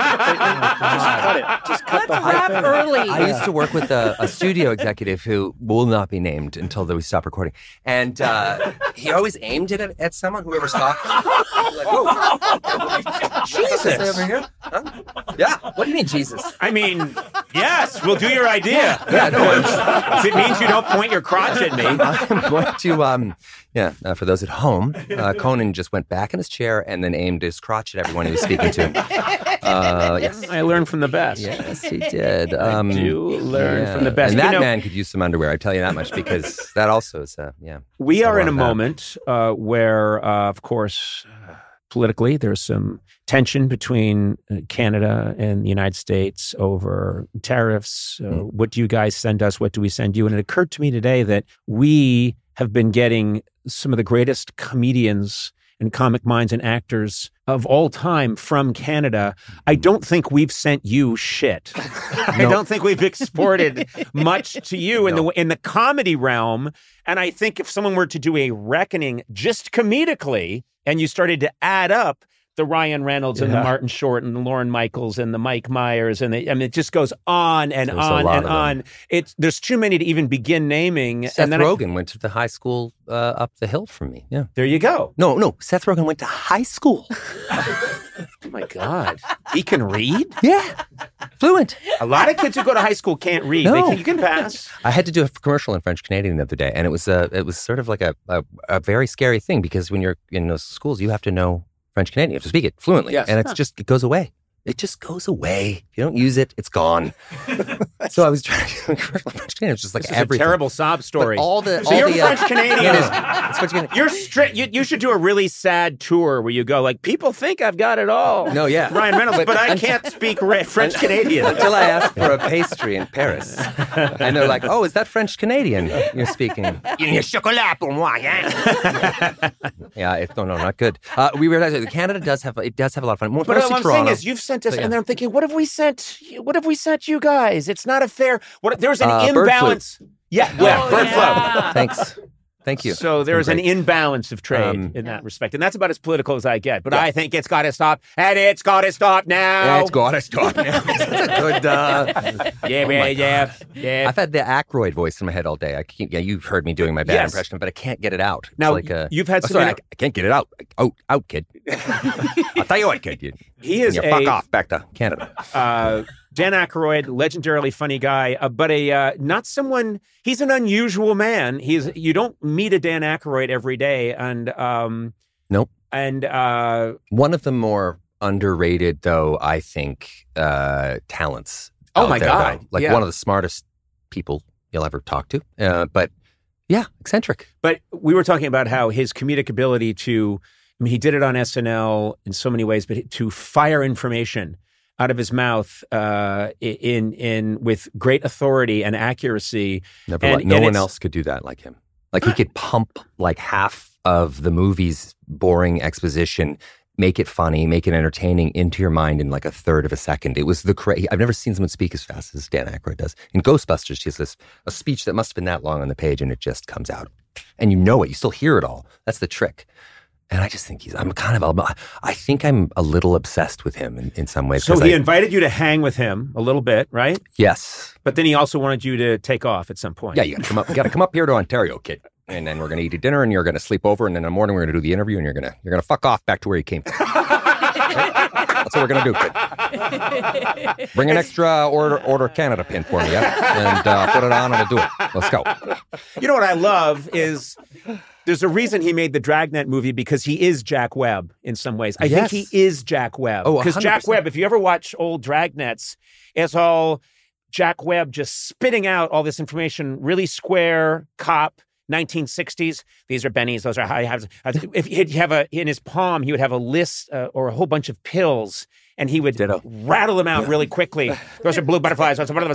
cut it. Just cut the whole thing. Early. I used to work with a studio executive who will not be named until we stop recording. And he always aimed it at someone, whoever's talking. Like, whoa. Jesus. Over here? Huh? Yeah. What do you mean, Jesus? I mean, yes, we'll do your idea. Yeah, no, if it means you don't point your crotch at me. I'm going to, for those at home, Conan just went back in his chair and then aimed his crotch at everyone he was speaking to. Yes. I learned from the best. Yes, he did. I do learn from the best. And that man could use some underwear, I tell you that much, because that also is, We are in a moment where, of course, politically, there's some tension between Canada and the United States over tariffs. What do you guys send us? What do we send you? And it occurred to me today that we have been getting some of the greatest comedians and comic minds and actors of all time from Canada. I don't think we've sent you shit. I don't think we've exported much to you in the comedy realm. And I think if someone were to do a reckoning just comedically, and you started to add up the Ryan Reynolds and the Martin Short and the Lorne Michaels and the Mike Myers it just goes on and on and on. There's too many to even begin naming. Seth Rogen went to the high school up the hill from me. Yeah, there you go. No, Seth Rogen went to high school. Oh my God, he can read? Yeah, fluent. A lot of kids who go to high school can't read. No. You can pass. I had to do a commercial in French Canadian the other day, and it was sort of like a very scary thing because when you're in those schools, you have to know French Canadian. You have to speak it fluently, and it goes away. It just goes away. If you don't use it, it's gone. So I was trying to French Canadian. It's just like This is everything. a terrible sob story. So you're French Canadian. It's French Canadian. You're straight. You should do a really sad tour where you go like, people think I've got it all. No, yeah. Ryan Reynolds, but I can't speak French Canadian. Until I asked for a pastry in Paris. And they're like, oh, is that French Canadian you're speaking? Chocolat pour moi, yeah, no, not good. We realized that Canada does have a lot of fun. But what I'm saying is, you've sent us, and I'm thinking, what have we sent you guys? It's not a fair. There's an imbalance. Bird flu. Thanks. Thank you. So there's an imbalance of trade in that respect. And that's about as political as I get. But I think it's got to stop. And it's got to stop now. Yeah, it's got to stop now. That's a good... yeah. I've had the Aykroyd voice in my head all day. You've heard me doing my bad impression, but I can't get it out. It's now, like you've had some... I can't get it out. Out, kid. I'll tell you what, kid. Fuck off back to Canada. Dan Aykroyd, legendarily funny guy, but not someone. He's an unusual man. You don't meet a Dan Aykroyd every day, and nope. And one of the more underrated, though, I think, talents. Oh my God! One of the smartest people you'll ever talk to. But yeah, eccentric. But we were talking about how his comedic ability to. I mean, he did it on SNL in so many ways, but to fire information out of his mouth with great authority and accuracy. No one else could do that like him. Like he could pump like half of the movie's boring exposition, make it funny, make it entertaining into your mind in like a third of a second. It was I've never seen someone speak as fast as Dan Aykroyd does. In Ghostbusters, he has a speech that must have been that long on the page, and it just comes out. And you know it. You still hear it all. That's the trick. And I just think I think I'm a little obsessed with him in some ways. So he invited you to hang with him a little bit, right? Yes. But then he also wanted you to take off at some point. Yeah, you got to come up here to Ontario, kid. And then we're going to eat a dinner, and you're going to sleep over, and then in the morning we're going to do the interview, and you're going to fuck off back to where you came from. That's what we're going to do, kid. Bring an extra Order Canada pin for me, yeah? And put it on, and we'll do it. Let's go. You know what I love is... There's a reason he made the Dragnet movie, because he is Jack Webb in some ways. I think he is Jack Webb. Oh, because Jack Webb, if you ever watch old Dragnets, it's all Jack Webb just spitting out all this information, really square, cop, 1960s. These are bennies. Those are high halves. If he'd have in his palm, he would have a list or a whole bunch of pills, and he would rattle them out really quickly. Those are blue butterflies.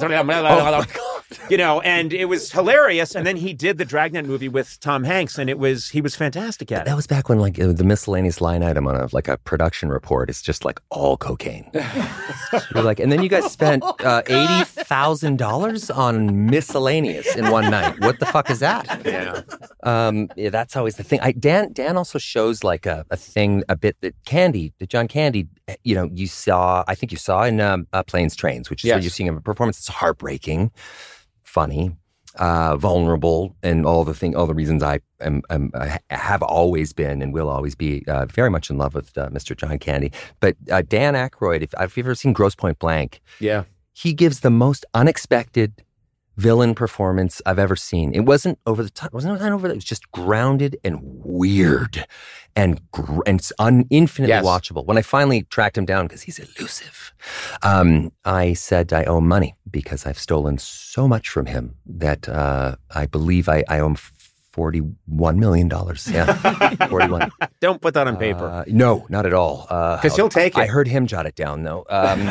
You know, and it was hilarious. And then he did the Dragnet movie with Tom Hanks, and he was fantastic at it. That was back when like the miscellaneous line item on a production report is just like all cocaine. You're like, and then you guys spent $80,000 on miscellaneous in one night. What the fuck is that? Yeah. That's always the thing. Dan also shows like a thing a bit that John Candy, I think you saw in Planes, Trains, which is where you're seeing a performance that's heartbreaking, funny, vulnerable, and all the reasons I have always been and will always be very much in love with Mr. John Candy. But Dan Aykroyd, if you've ever seen Grosse Pointe Blank, he gives the most unexpected villain performance I've ever seen. It wasn't over the top. It was just grounded and weird and infinitely watchable. When I finally tracked him down, because he's elusive, I said I owe him money because I've stolen so much from him that I believe I owe him $41 million. Yeah, 41. Don't put that on paper. No, not at all. Because he'll take it. I heard him jot it down, though.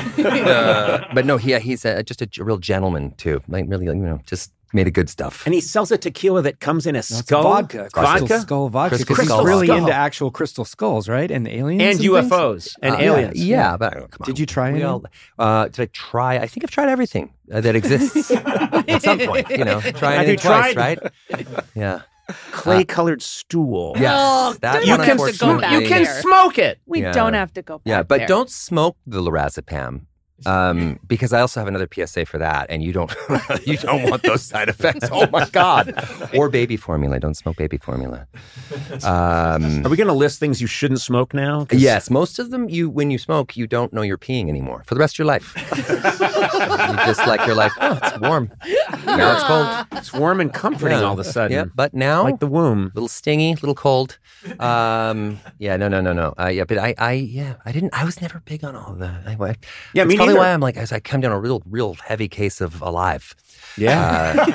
But no, he's just a real gentleman, too. Like, really, just made of good stuff. And he sells a tequila that comes in a skull. Vodka. Crystal skull vodka. Because he's really into actual crystal skulls, right? And aliens and UFOs and aliens. Yeah, but come on. Did you try any? Did I try? I think I've tried everything that exists at some point. Try anything twice, right? Yeah. Clay-colored stool. Yes, that you one, can go back you can there. smoke it. We don't have to go back Yeah, but there. don't smoke the lorazepam. Because I also have another PSA for that, and you don't want those side effects. Oh my God! Or baby formula. Don't smoke baby formula. Are we going to list things you shouldn't smoke now? Yes, most of them. When you smoke, you don't know you're peeing anymore for the rest of your life. You're like, oh, it's warm. Now it's cold. It's warm and comforting all of a sudden. Yeah, but now like the womb, little stingy, little cold. No. But I didn't. I was never big on all of that. Me probably neither. why I'm like, as I come down a real heavy case of Alive. Yeah.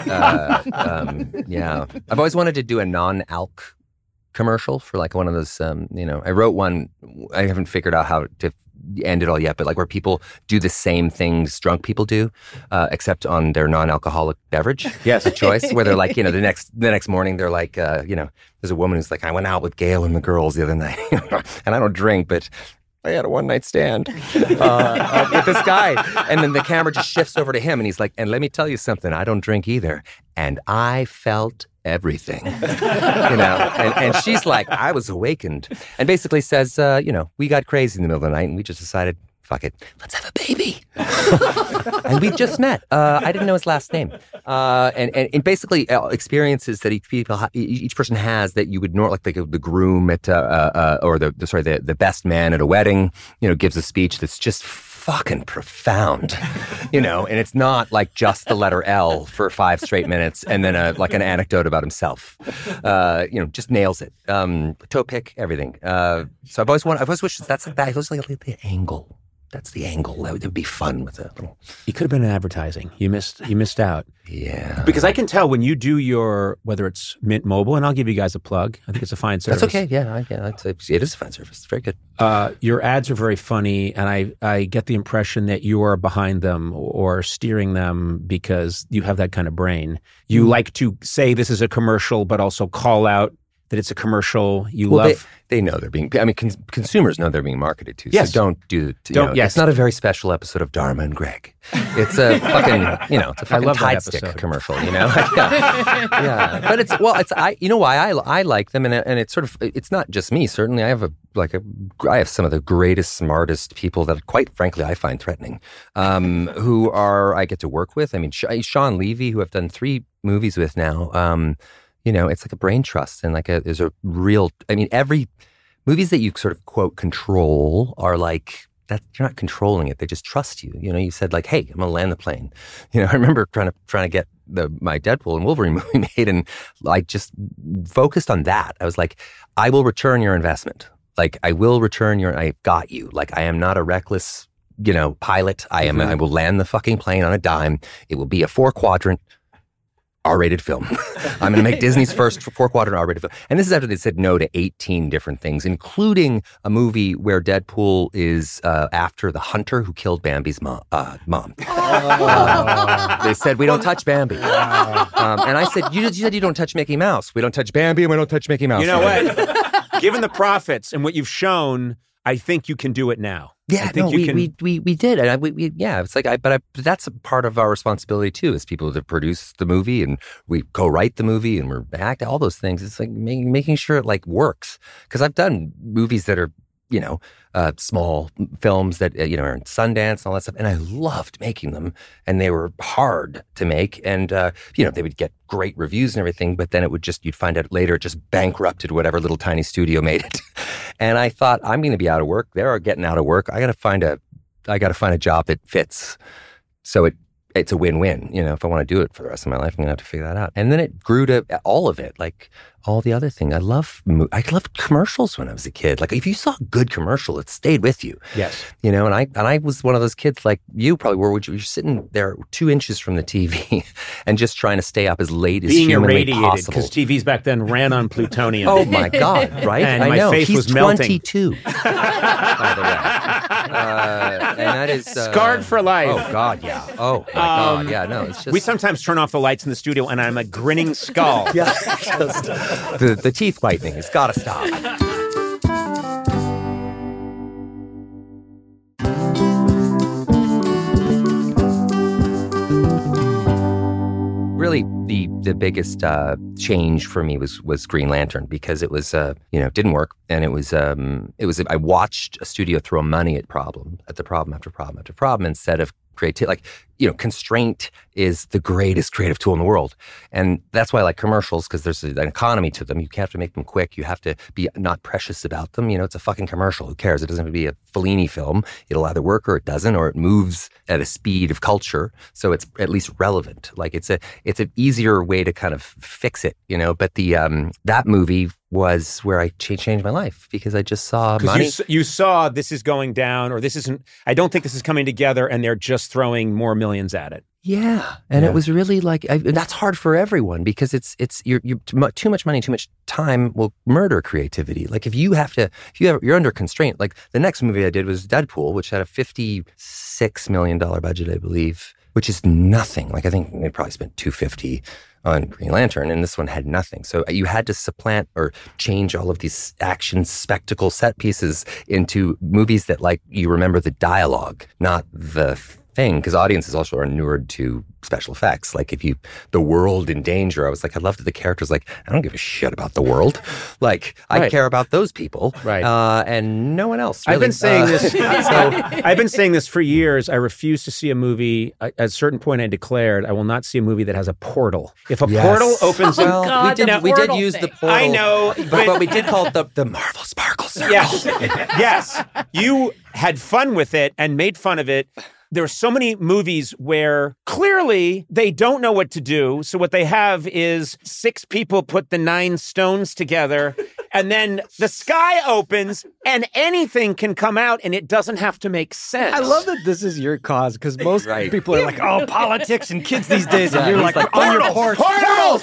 Yeah. I've always wanted to do a non-alc commercial for like one of those, I wrote one, I haven't figured out how to end it all yet, but like where people do the same things drunk people do, except on their non-alcoholic beverage. Yes. A choice where they're like, the next morning they're like, there's a woman who's like, I went out with Gail and the girls the other night and I don't drink, but I had a one-night stand with this guy. And then the camera just shifts over to him and he's like, and let me tell you something, I don't drink either. And I felt everything, and she's like, I was awakened. And basically says, we got crazy in the middle of the night and we just decided, fuck it, let's have a baby. And we just met. I didn't know his last name. And basically experiences that each person has that you would like the groom at or the best man at a wedding, gives a speech that's just fucking profound, and it's not like just the letter L for 5 straight minutes and then like an anecdote about himself. Just nails it. Toe pick, everything. So I've always wished that's like that. It was like the angle. That's the angle. That would be fun with a little. You could have been in advertising. You missed out. Yeah. Because I can tell when you do whether it's Mint Mobile, and I'll give you guys a plug. I think it's a fine service. That's okay. Yeah. It is a fine service. It's very good. Your ads are very funny, and I get the impression that you are behind them or steering them because you have that kind of brain. You like to say this is a commercial, but also call out that it's a commercial. They know they're being. I mean, consumers know they're being marketed to. Yes. So don't do. Yes. It's not a very special episode of Dharma and Greg. It's a fucking. It's a fucking Tide stick commercial. Yeah. But it's why I like them, and it's sort of. It's not just me. Certainly, I have some of the greatest, smartest people that, quite frankly, I find threatening. Who I get to work with. I mean, Sean Levy, who I've done 3 movies with now. It's like a brain trust and there's a real, every movies that you sort of quote control are like that. You're not controlling it. They just trust you. You said like, hey, I'm going to land the plane. I remember trying to get my Deadpool and Wolverine movie made, and I just focused on that. I was like, I will return your investment. Like I will return I've got you. Like I am not a reckless, pilot. I will land the fucking plane on a dime. It will be a 4-quadrant R-rated film. I'm going to make Disney's first 4-quadrant R-rated film. And this is after they said no to 18 different things, including a movie where Deadpool is after the hunter who killed Bambi's mom. They said, we don't touch Bambi. And I said, you said you don't touch Mickey Mouse. We don't touch Bambi and we don't touch Mickey Mouse. You know what? Given the profits and what you've shown, I think you can do it now. Yeah, I think we did, and it's like but that's a part of our responsibility too, as people to produce the movie, and we co-write the movie, and we're act all those things. It's like making sure it works. Because I've done movies that are small films that are in Sundance and all that stuff, and I loved making them, and they were hard to make, and they would get great reviews and everything, but then you'd find out later it just bankrupted whatever little tiny studio made it. And I thought, I'm going to be out of work. They're getting out of work. I got to find a job that fits. So it's a win-win. If I want to do it for the rest of my life, I'm going to have to figure that out. And then it grew to all of it, like all the other things. I loved commercials when I was a kid. Like if you saw a good commercial, it stayed with you. Yes. And I was one of those kids like you probably were. You're sitting there 2 inches from the TV and just trying to stay up as late as humanly possible. Because TVs back then ran on plutonium. Oh my God! Right? And I my know. face He's was melting. 22. By the way, and that is scarred for life. Oh God, yeah. Oh my God, yeah. No, it's just we sometimes turn off the lights in the studio, and I'm a grinning skull. Yeah, just the teeth whitening. It's got to stop. Really, the the biggest change for me was Green Lantern, because it was didn't work, and it was I watched a studio throw money at problem after problem instead of creativity. Constraint is the greatest creative tool in the world. And that's why I like commercials, because there's an economy to them. You have to make them quick. You have to be not precious about them. It's a fucking commercial. Who cares? It doesn't have to be a Fellini film. It'll either work or it doesn't, or it moves at a speed of culture. So it's at least relevant. It's an easier way to kind of fix it, But that movie was where I changed my life, because I just saw money. You saw this is going down, or this isn't. I don't think this is coming together, and they're just throwing more millions at it. Yeah, and it was really that's hard for everyone, because you're too much money, too much time will murder creativity. If you're under constraint. The next movie I did was Deadpool, which had a $56 million budget, I believe, which is nothing. I think they probably spent $250 on Green Lantern, and this one had nothing. So you had to supplant or change all of these action spectacle set pieces into movies that you remember the dialogue, not the thing, because audiences also are inured to special effects. The world in danger, I was I loved the characters. I don't give a shit about the world. I care about those people, right? And no one else. Really. I've been saying this. I've been saying this for years. I refuse to see a movie. At a certain point, I declared I will not see a movie that has a portal. If a portal opens, we did use the portal. I know, but we did call it the Marvel Sparkle Circle. Yes. You had fun with it and made fun of it. There are so many movies where clearly they don't know what to do. So what they have is 6 people put the 9 stones together, and then the sky opens and anything can come out, and it doesn't have to make sense. I love that this is your cause, because most people are politics and kids these days, and you're on your porch. Portals!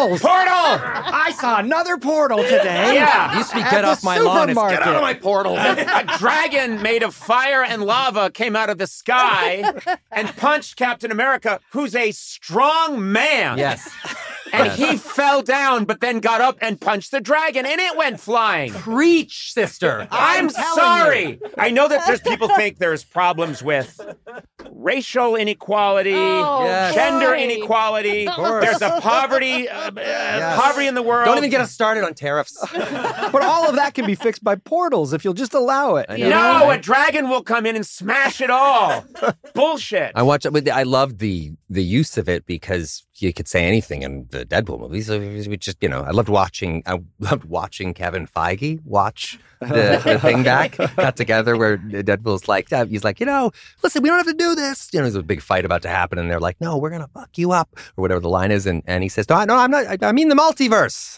I saw another portal today. Yeah. It used to be get off my lawn. It's get out of my portal. A dragon made of fire and lava came out of the sky and punched Captain America, who's a strong man. Yes. And he fell down, but then got up and punched the dragon, and it went flying. Preach, sister. I'm sorry. I know that there's people think there's problems with racial inequality, gender inequality. There's a poverty in the world. Don't even get us started on tariffs. But all of that can be fixed by portals if you'll just allow it. No, a dragon will come in and smash it all. Bullshit. I loved the use of it, because you could say anything in the Deadpool movies. So we just, I loved watching Kevin Feige watch the thing back. Got together where Deadpool's he's listen, we don't have to do this. There's a big fight about to happen, and they're like, no, we're gonna fuck you up, or whatever the line is, and he says, no, I'm not. I mean the multiverse.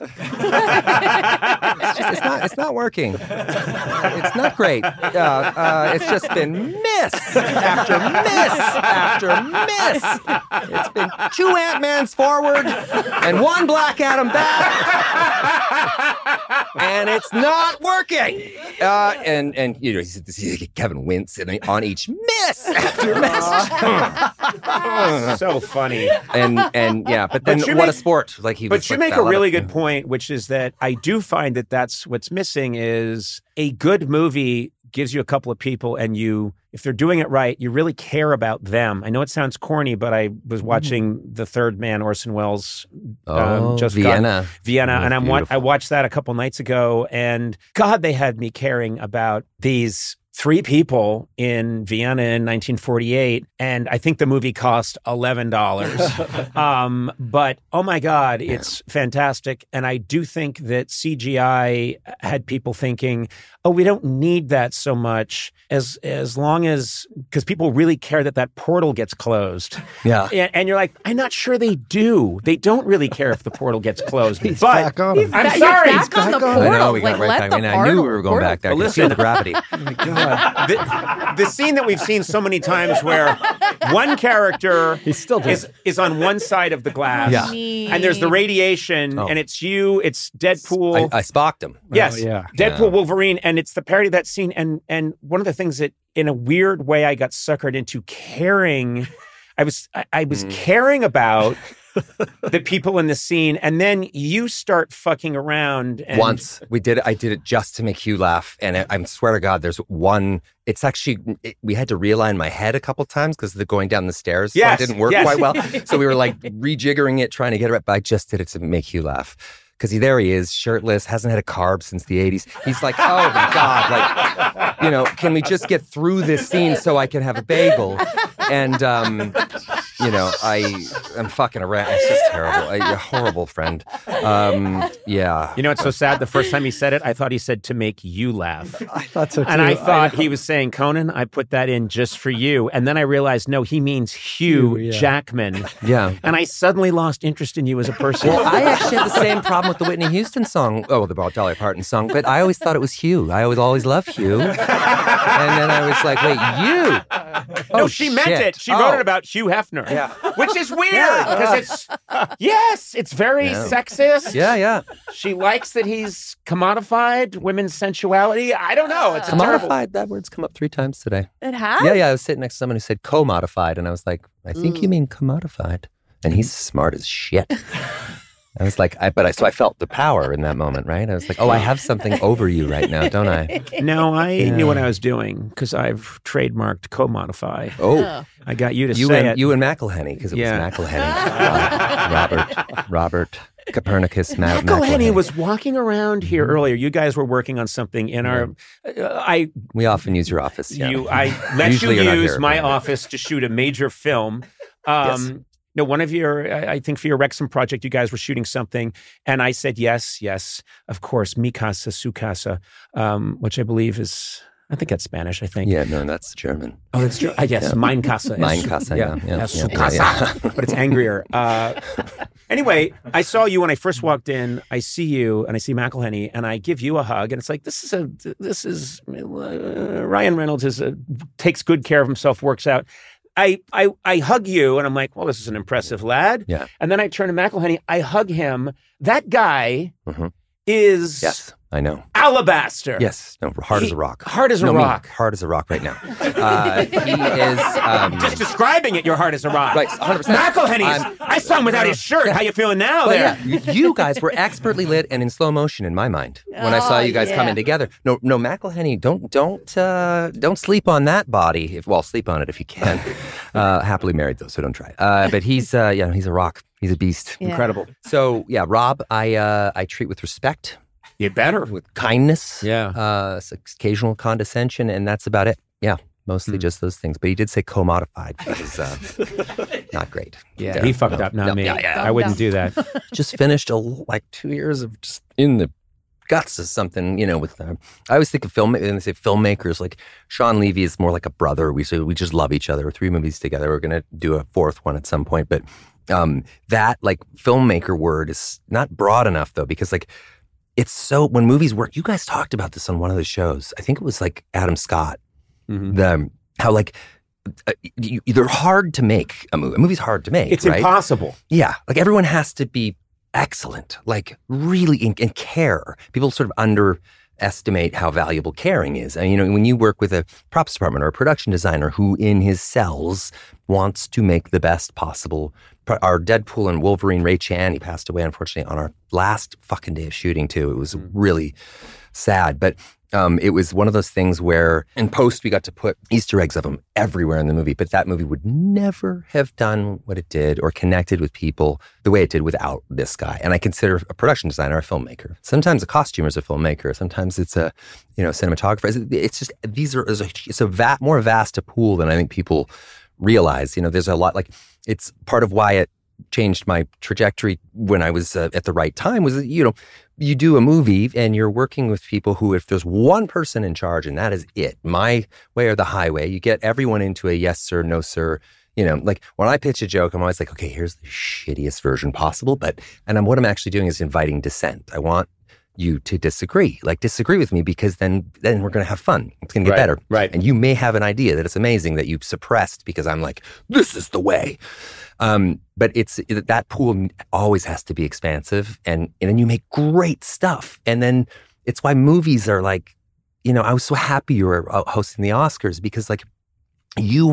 It's not working. It's not great. It's just been miss after miss after miss. It's been 2 Ant-Mans forward and 1 Black Adam back, and it's not working. And Kevin wince on each miss after miss. So funny. And yeah, but then what a sport! But you make a really good point, which is that I do find that that's what's missing is a good movie gives you a couple of people, and if they're doing it right, you really care about them. I know it sounds corny, but I was watching The Third Man, Orson Welles, Vienna, and I watched that a couple nights ago, and God, they had me caring about these 3 people in Vienna in 1948, and I think the movie cost $11. But oh my God, it's fantastic. And I do think that CGI had people thinking, oh, we don't need that so much as long as, because people really care that portal gets closed. Yeah. And you're like, I'm not sure they do. They don't really care if the portal gets closed. He's but back on him. I'm sorry. Back on the portal. I know, we got right back. I knew we were going back there. I could feel the gravity. The scene that we've seen so many times where one character is on one side of the glass, and there's the radiation, and it's Deadpool. I spocked him. Yes, Deadpool, Wolverine, and it's the parody of that scene. And one of the things that, in a weird way, I got suckered into caring. I was caring about the people in the scene, and then you start fucking around. And Once we did it, I did it just to make Hugh laugh, and I swear to God, there's one. It's actually we had to realign my head a couple times because the going down the stairs one didn't work quite well. So we were like rejiggering it, trying to get it right. But I just did it to make Hugh laugh. Because there he is, shirtless, hasn't had a carb since the 80s. He's like, oh my God, like, can we just get through this scene so I can have a bagel? And, I'm fucking around. It's just terrible. A horrible friend. Yeah. You know, it's so sad. The first time he said it, I thought he said to make you laugh. I thought so too. And I thought he was saying, Conan, I put that in just for you. And then I realized, no, he means Hugh Jackman. Yeah. And I suddenly lost interest in you as a person. Well, I actually had the same problem with the Whitney Houston song. Oh, the Dolly Parton song. But I always thought it was Hugh. I always loved Hugh. And then I was like, wait, you? No, she meant it. She wrote it about Hugh Hefner. Yeah. Which is weird because it's very sexist. Yeah. She likes that he's commodified women's sensuality. I don't know. It's commodified. That word's come up 3 times today. It has? Yeah. I was sitting next to someone who said commodified, and I was like, I think you mean commodified. And he's smart as shit. I was like, so I felt the power in that moment, right? I was like, I have something over you right now, don't I? No, I knew what I was doing because I've trademarked co-modify. Oh. I got you to say it. You and McElhenney, because it was McElhenney. Robert Copernicus. McElhenney was walking around here earlier. You guys were working on something in our... we often use your office. Yeah. I let you use my office to shoot a major film. Yes. No, one of your, I think for your Wrexham project, you guys were shooting something. And I said, yes, of course, mi casa, su casa, which I believe is, I think that's Spanish, I think. Yeah, no, that's German. Oh, that's German. Yes, mein casa. Mein casa, yeah. Su casa. But it's angrier. Anyway, I saw you when I first walked in. I see you and I see McElhenney and I give you a hug. And it's like, this is Ryan Reynolds takes good care of himself, works out. I hug you, and I'm like, well, this is an impressive lad. Yeah. And then I turn to McElhenney. I hug him. That guy is... Yes, I know. Alabaster. Yes. No, hard as a rock. Hard as a rock. Hard as a rock right now. He is... Just describing it, you're hard as a rock. Right, 100%. McElhenney, I saw him without his shirt. How you feeling now there? Yeah, you guys were expertly lit and in slow motion in my mind when I saw you guys coming together. No, McElhenney, don't sleep on that body. Sleep on it if you can. Happily married though, so don't try. But he's he's a rock. He's a beast. Yeah. Incredible. So yeah, Rob, I treat with respect. You better. With kindness. Yeah. Occasional condescension, and that's about it. Yeah. Mostly just those things. But he did say commodified, which is not great. Yeah, he fucked up, not me. Yeah. I wouldn't do that. Just finished 2 years of just in the guts of something, with I always think of when they say filmmakers, like Sean Levy is more like a brother. We say we just love each other. 3 movies together. We're going to do a 4th one at some point. But that like filmmaker word is not broad enough though, because like it's so, when movies work, you guys talked about this on one of the shows. I think it was like Adam Scott. How like they're hard to make a movie. A movie's hard to make. It's right? impossible. Yeah, like everyone has to be excellent, like really in care. People sort of underestimate how valuable caring is. And when you work with a props department or a production designer who in his cells wants to make the best possible. Our Deadpool and Wolverine, Ray Chan, he passed away unfortunately on our last fucking day of shooting too. It was really sad, but it was one of those things where in post we got to put Easter eggs of him everywhere in the movie, but that movie would never have done what it did or connected with people the way it did without this guy. And I consider a production designer a filmmaker. Sometimes a costumer is a filmmaker. Sometimes it's a cinematographer. It's just it's a more vast a pool than I think people realize. There's a lot, like it's part of why it changed my trajectory when I was at the right time was, you do a movie and you're working with people who, if there's one person in charge and that is it, my way or the highway, you get everyone into a yes, sir, no, sir. Like when I pitch a joke, I'm always like, okay, here's the shittiest version possible. What I'm actually doing is inviting dissent. I want you to disagree with me, because then we're going to have fun. It's going to get better. Right. And you may have an idea that it's amazing that you've suppressed because I'm like, this is the way. But it's that pool always has to be expansive, and then you make great stuff. And then it's why movies are like, I was so happy you were hosting the Oscars, because like you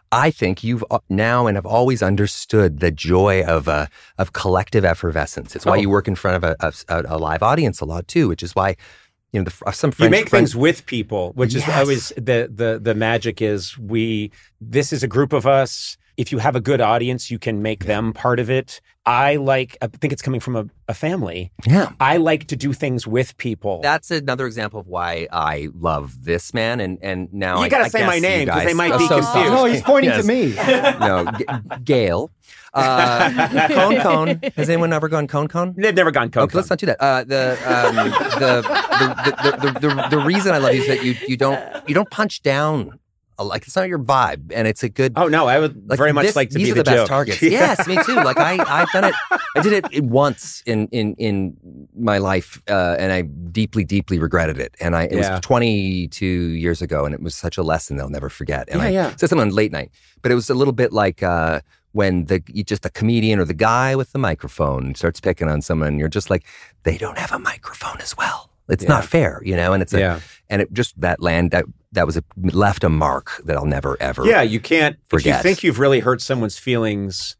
I think you've now and have always understood the joy of collective effervescence. It's why you work in front of a live audience a lot too, which is why some French. You make things with people, which is always the magic. Is this is a group of us. If you have a good audience, you can make them part of it. I think it's coming from a family. Yeah. I like to do things with people. That's another example of why I love this man. And now you got to say my name because they might be confused. No, he's pointing to me. No, Gail. Cone. Has anyone ever gone Cone? They've never gone Cone. Okay, let's not do that. The reason I love you is that you don't punch down. Like, it's not your vibe, and it's a good. Oh no, I would very much like to be the joke. These are the best targets. Yes, me too. Like I've done it. I did it once in my life, and I deeply regretted it. And it was 22 years ago, and it was such a lesson they'll never forget. And I said something on late night, but it was a little bit like when the comedian or the guy with the microphone starts picking on someone, and you're just like, they don't have a microphone as well. It's not fair, and it's and it just that was left a mark that I'll never ever. Yeah, you can't forget. If you think you've really hurt someone's feelings,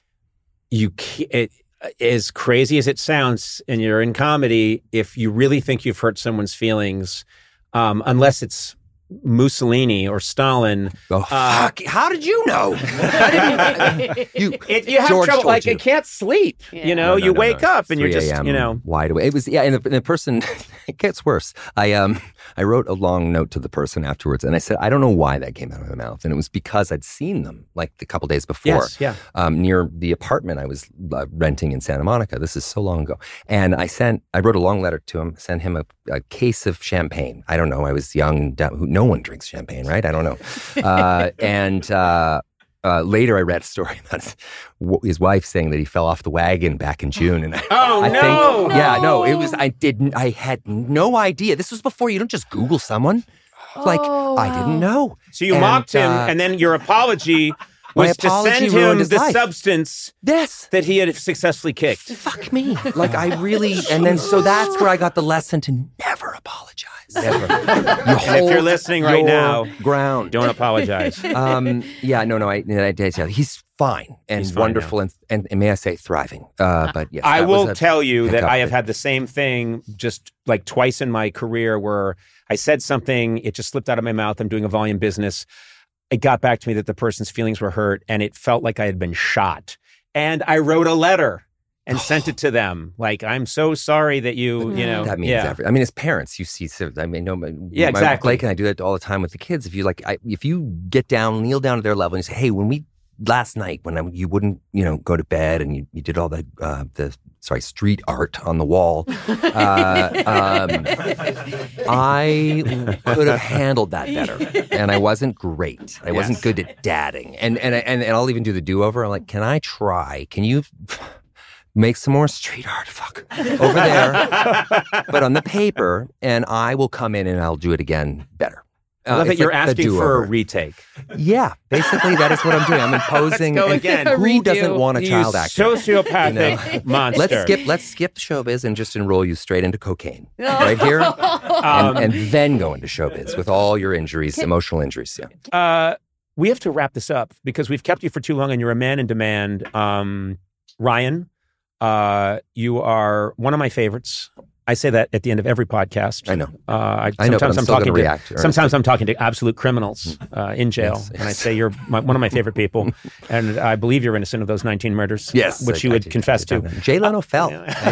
as crazy as it sounds, and you're in comedy, if you really think you've hurt someone's feelings, unless it's Mussolini or Stalin. Oh, fuck. How did you know? You have trouble. Like, you can't sleep. Yeah. You wake up and you're just, wide awake. It was, and the person, it gets worse. I wrote a long note to the person afterwards, and I said, I don't know why that came out of my mouth. And it was because I'd seen them like a couple days before. Yes, near the apartment I was renting in Santa Monica. This is so long ago. And I wrote a long letter to him, sent him a case of champagne. I don't know. I was young. No one drinks champagne, right? I don't know. Later I read a story about his wife saying that he fell off the wagon back in June. And I had no idea. This was before, you don't just Google someone. I didn't know. So you mocked him, and then your apology was to send him the substance that he had successfully kicked. Fuck me. And then so that's where I got the lesson to never apologize. Never. If you're listening right now, ground. Don't apologize. He's fine and wonderful and may I say thriving. But yes, I will tell you that I have had the same thing just like twice in my career where I said something, it just slipped out of my mouth. I'm doing a volume business. It got back to me that the person's feelings were hurt, and it felt like I had been shot. And I wrote a letter and sent it to them. Like, I'm so sorry that that means everything. I mean, as parents, you see. Exactly. Blake and I do that all the time with the kids. If you get down, kneel down to their level, and you say, "Hey, last night when you wouldn't, go to bed, and you did all the street art on the wall, I could have handled that better, and I wasn't great. I wasn't good at dadding, and I'll even do the do-over. I'm like, can I try? Can you make some more street art, over there, but on the paper, and I will come in and I'll do it again better." I love that you're asking for a retake. Yeah, basically that is what I'm doing. I'm imposing. Let's go again. Who doesn't want a child actor? Sociopathic monster. Let's skip showbiz and just enroll you straight into cocaine right here, and then go into showbiz with all your injuries, emotional injuries. Yeah. We have to wrap this up because we've kept you for too long, and you're a man in demand. Ryan, you are one of my favorites. I say that at the end of every podcast. I know. Sometimes I'm talking to absolute criminals in jail, and I say you're one of my favorite people, and I believe you're innocent of those 19 murders. Yes, which you would confess to. Jay Leno fell.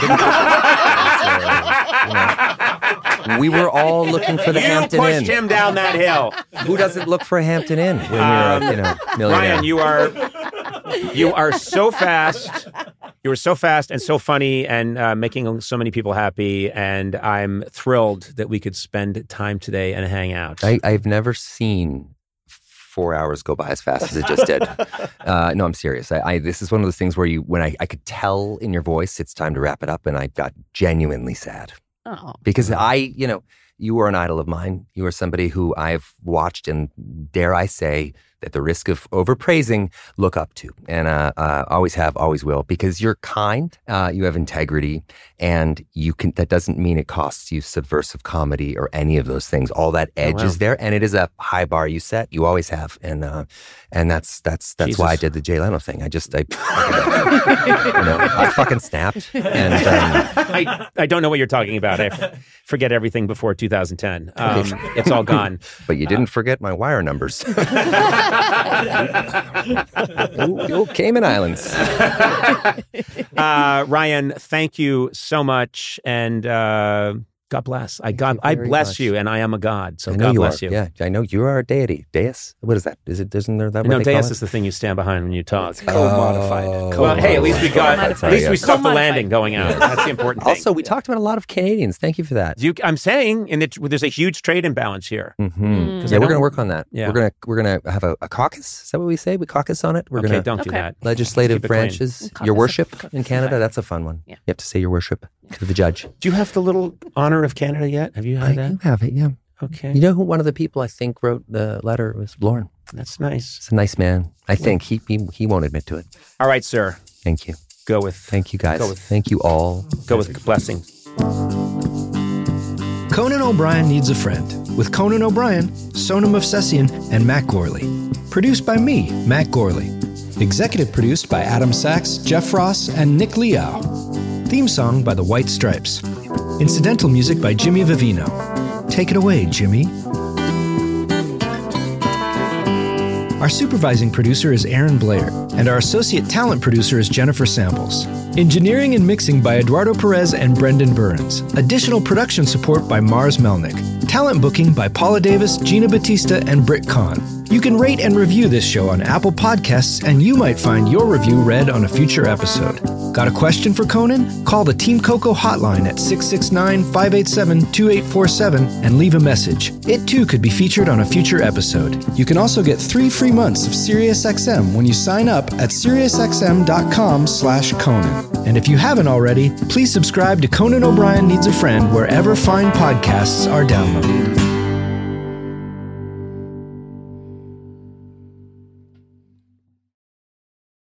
We were all looking for the Hampton Inn. You pushed him down that hill. Who doesn't look for a Hampton Inn when you're a millionaire? Ryan, you are so fast. You were so fast and so funny and making so many people happy. And I'm thrilled that we could spend time today and hang out. I've never seen 4 hours go by as fast as it just did. No, I'm serious. This is one of those things where when I could tell in your voice it's time to wrap it up, and I got genuinely sad. Oh. Because you are an idol of mine. You are somebody who I've watched and, dare I say, at the risk of overpraising, look up to. And always have, always will, because you're kind, you have integrity, and that doesn't mean it costs you subversive comedy or any of those things. All that edge is there, and it is a high bar you set. You always have. And that's why I did the Jay Leno thing. I fucking snapped. And I don't know what you're talking about. I forget everything before 2010. It's all gone. But you didn't forget my wire numbers. Ooh, Cayman Islands. Ryan, thank you so much, and God bless. I bless you, and I am a god. So God bless you. Yeah, I know you are a deity. Deus. What is that? Isn't there that? No, Deus is the thing you stand behind when you talk. Co-modified. Well, hey, at least we stopped the landing going out. That's the important thing. Also, we talked about a lot of Canadians. Thank you for that. I'm saying, there's a huge trade imbalance here. Mm-hmm. Yeah, we're going to work on that. Yeah. We're gonna have a caucus. Is that what we say? We caucus on it. Don't do that. Legislative branches. Your worship in Canada. That's a fun one. Yeah. You have to say your worship to the judge. Do you have the little honor of Canada yet? Have you had that? I do have it, yeah. Okay. You know who one of the people I think wrote the letter was Lorne. That's nice. He's a nice man. I think he won't admit to it. All right, sir. Thank you. Thank you, guys. Thank you all. Go with blessings. Conan O'Brien Needs a Friend with Conan O'Brien, Sonam Movsesian, and Matt Gorley. Produced by me, Matt Gorley. Executive produced by Adam Sachs, Jeff Ross, and Nick Liao. Theme song by the White Stripes. Incidental music by Jimmy Vivino. Take it away, Jimmy. Our supervising producer is Aaron Blair, and our associate talent producer is Jennifer Samples. Engineering and mixing by Eduardo Perez and Brendan Burns. Additional production support by Mars Melnick. Talent booking by Paula Davis, Gina Batista, and Britt Kahn. You can rate and review this show on Apple Podcasts, and you might find your review read on a future episode. Got a question for Conan? Call the Team Coco hotline at 669-587-2847 and leave a message. It too could be featured on a future episode. You can also get 3 free months of SiriusXM when you sign up at SiriusXM.com/Conan. And if you haven't already, please subscribe to Conan O'Brien Needs a Friend wherever fine podcasts are downloaded.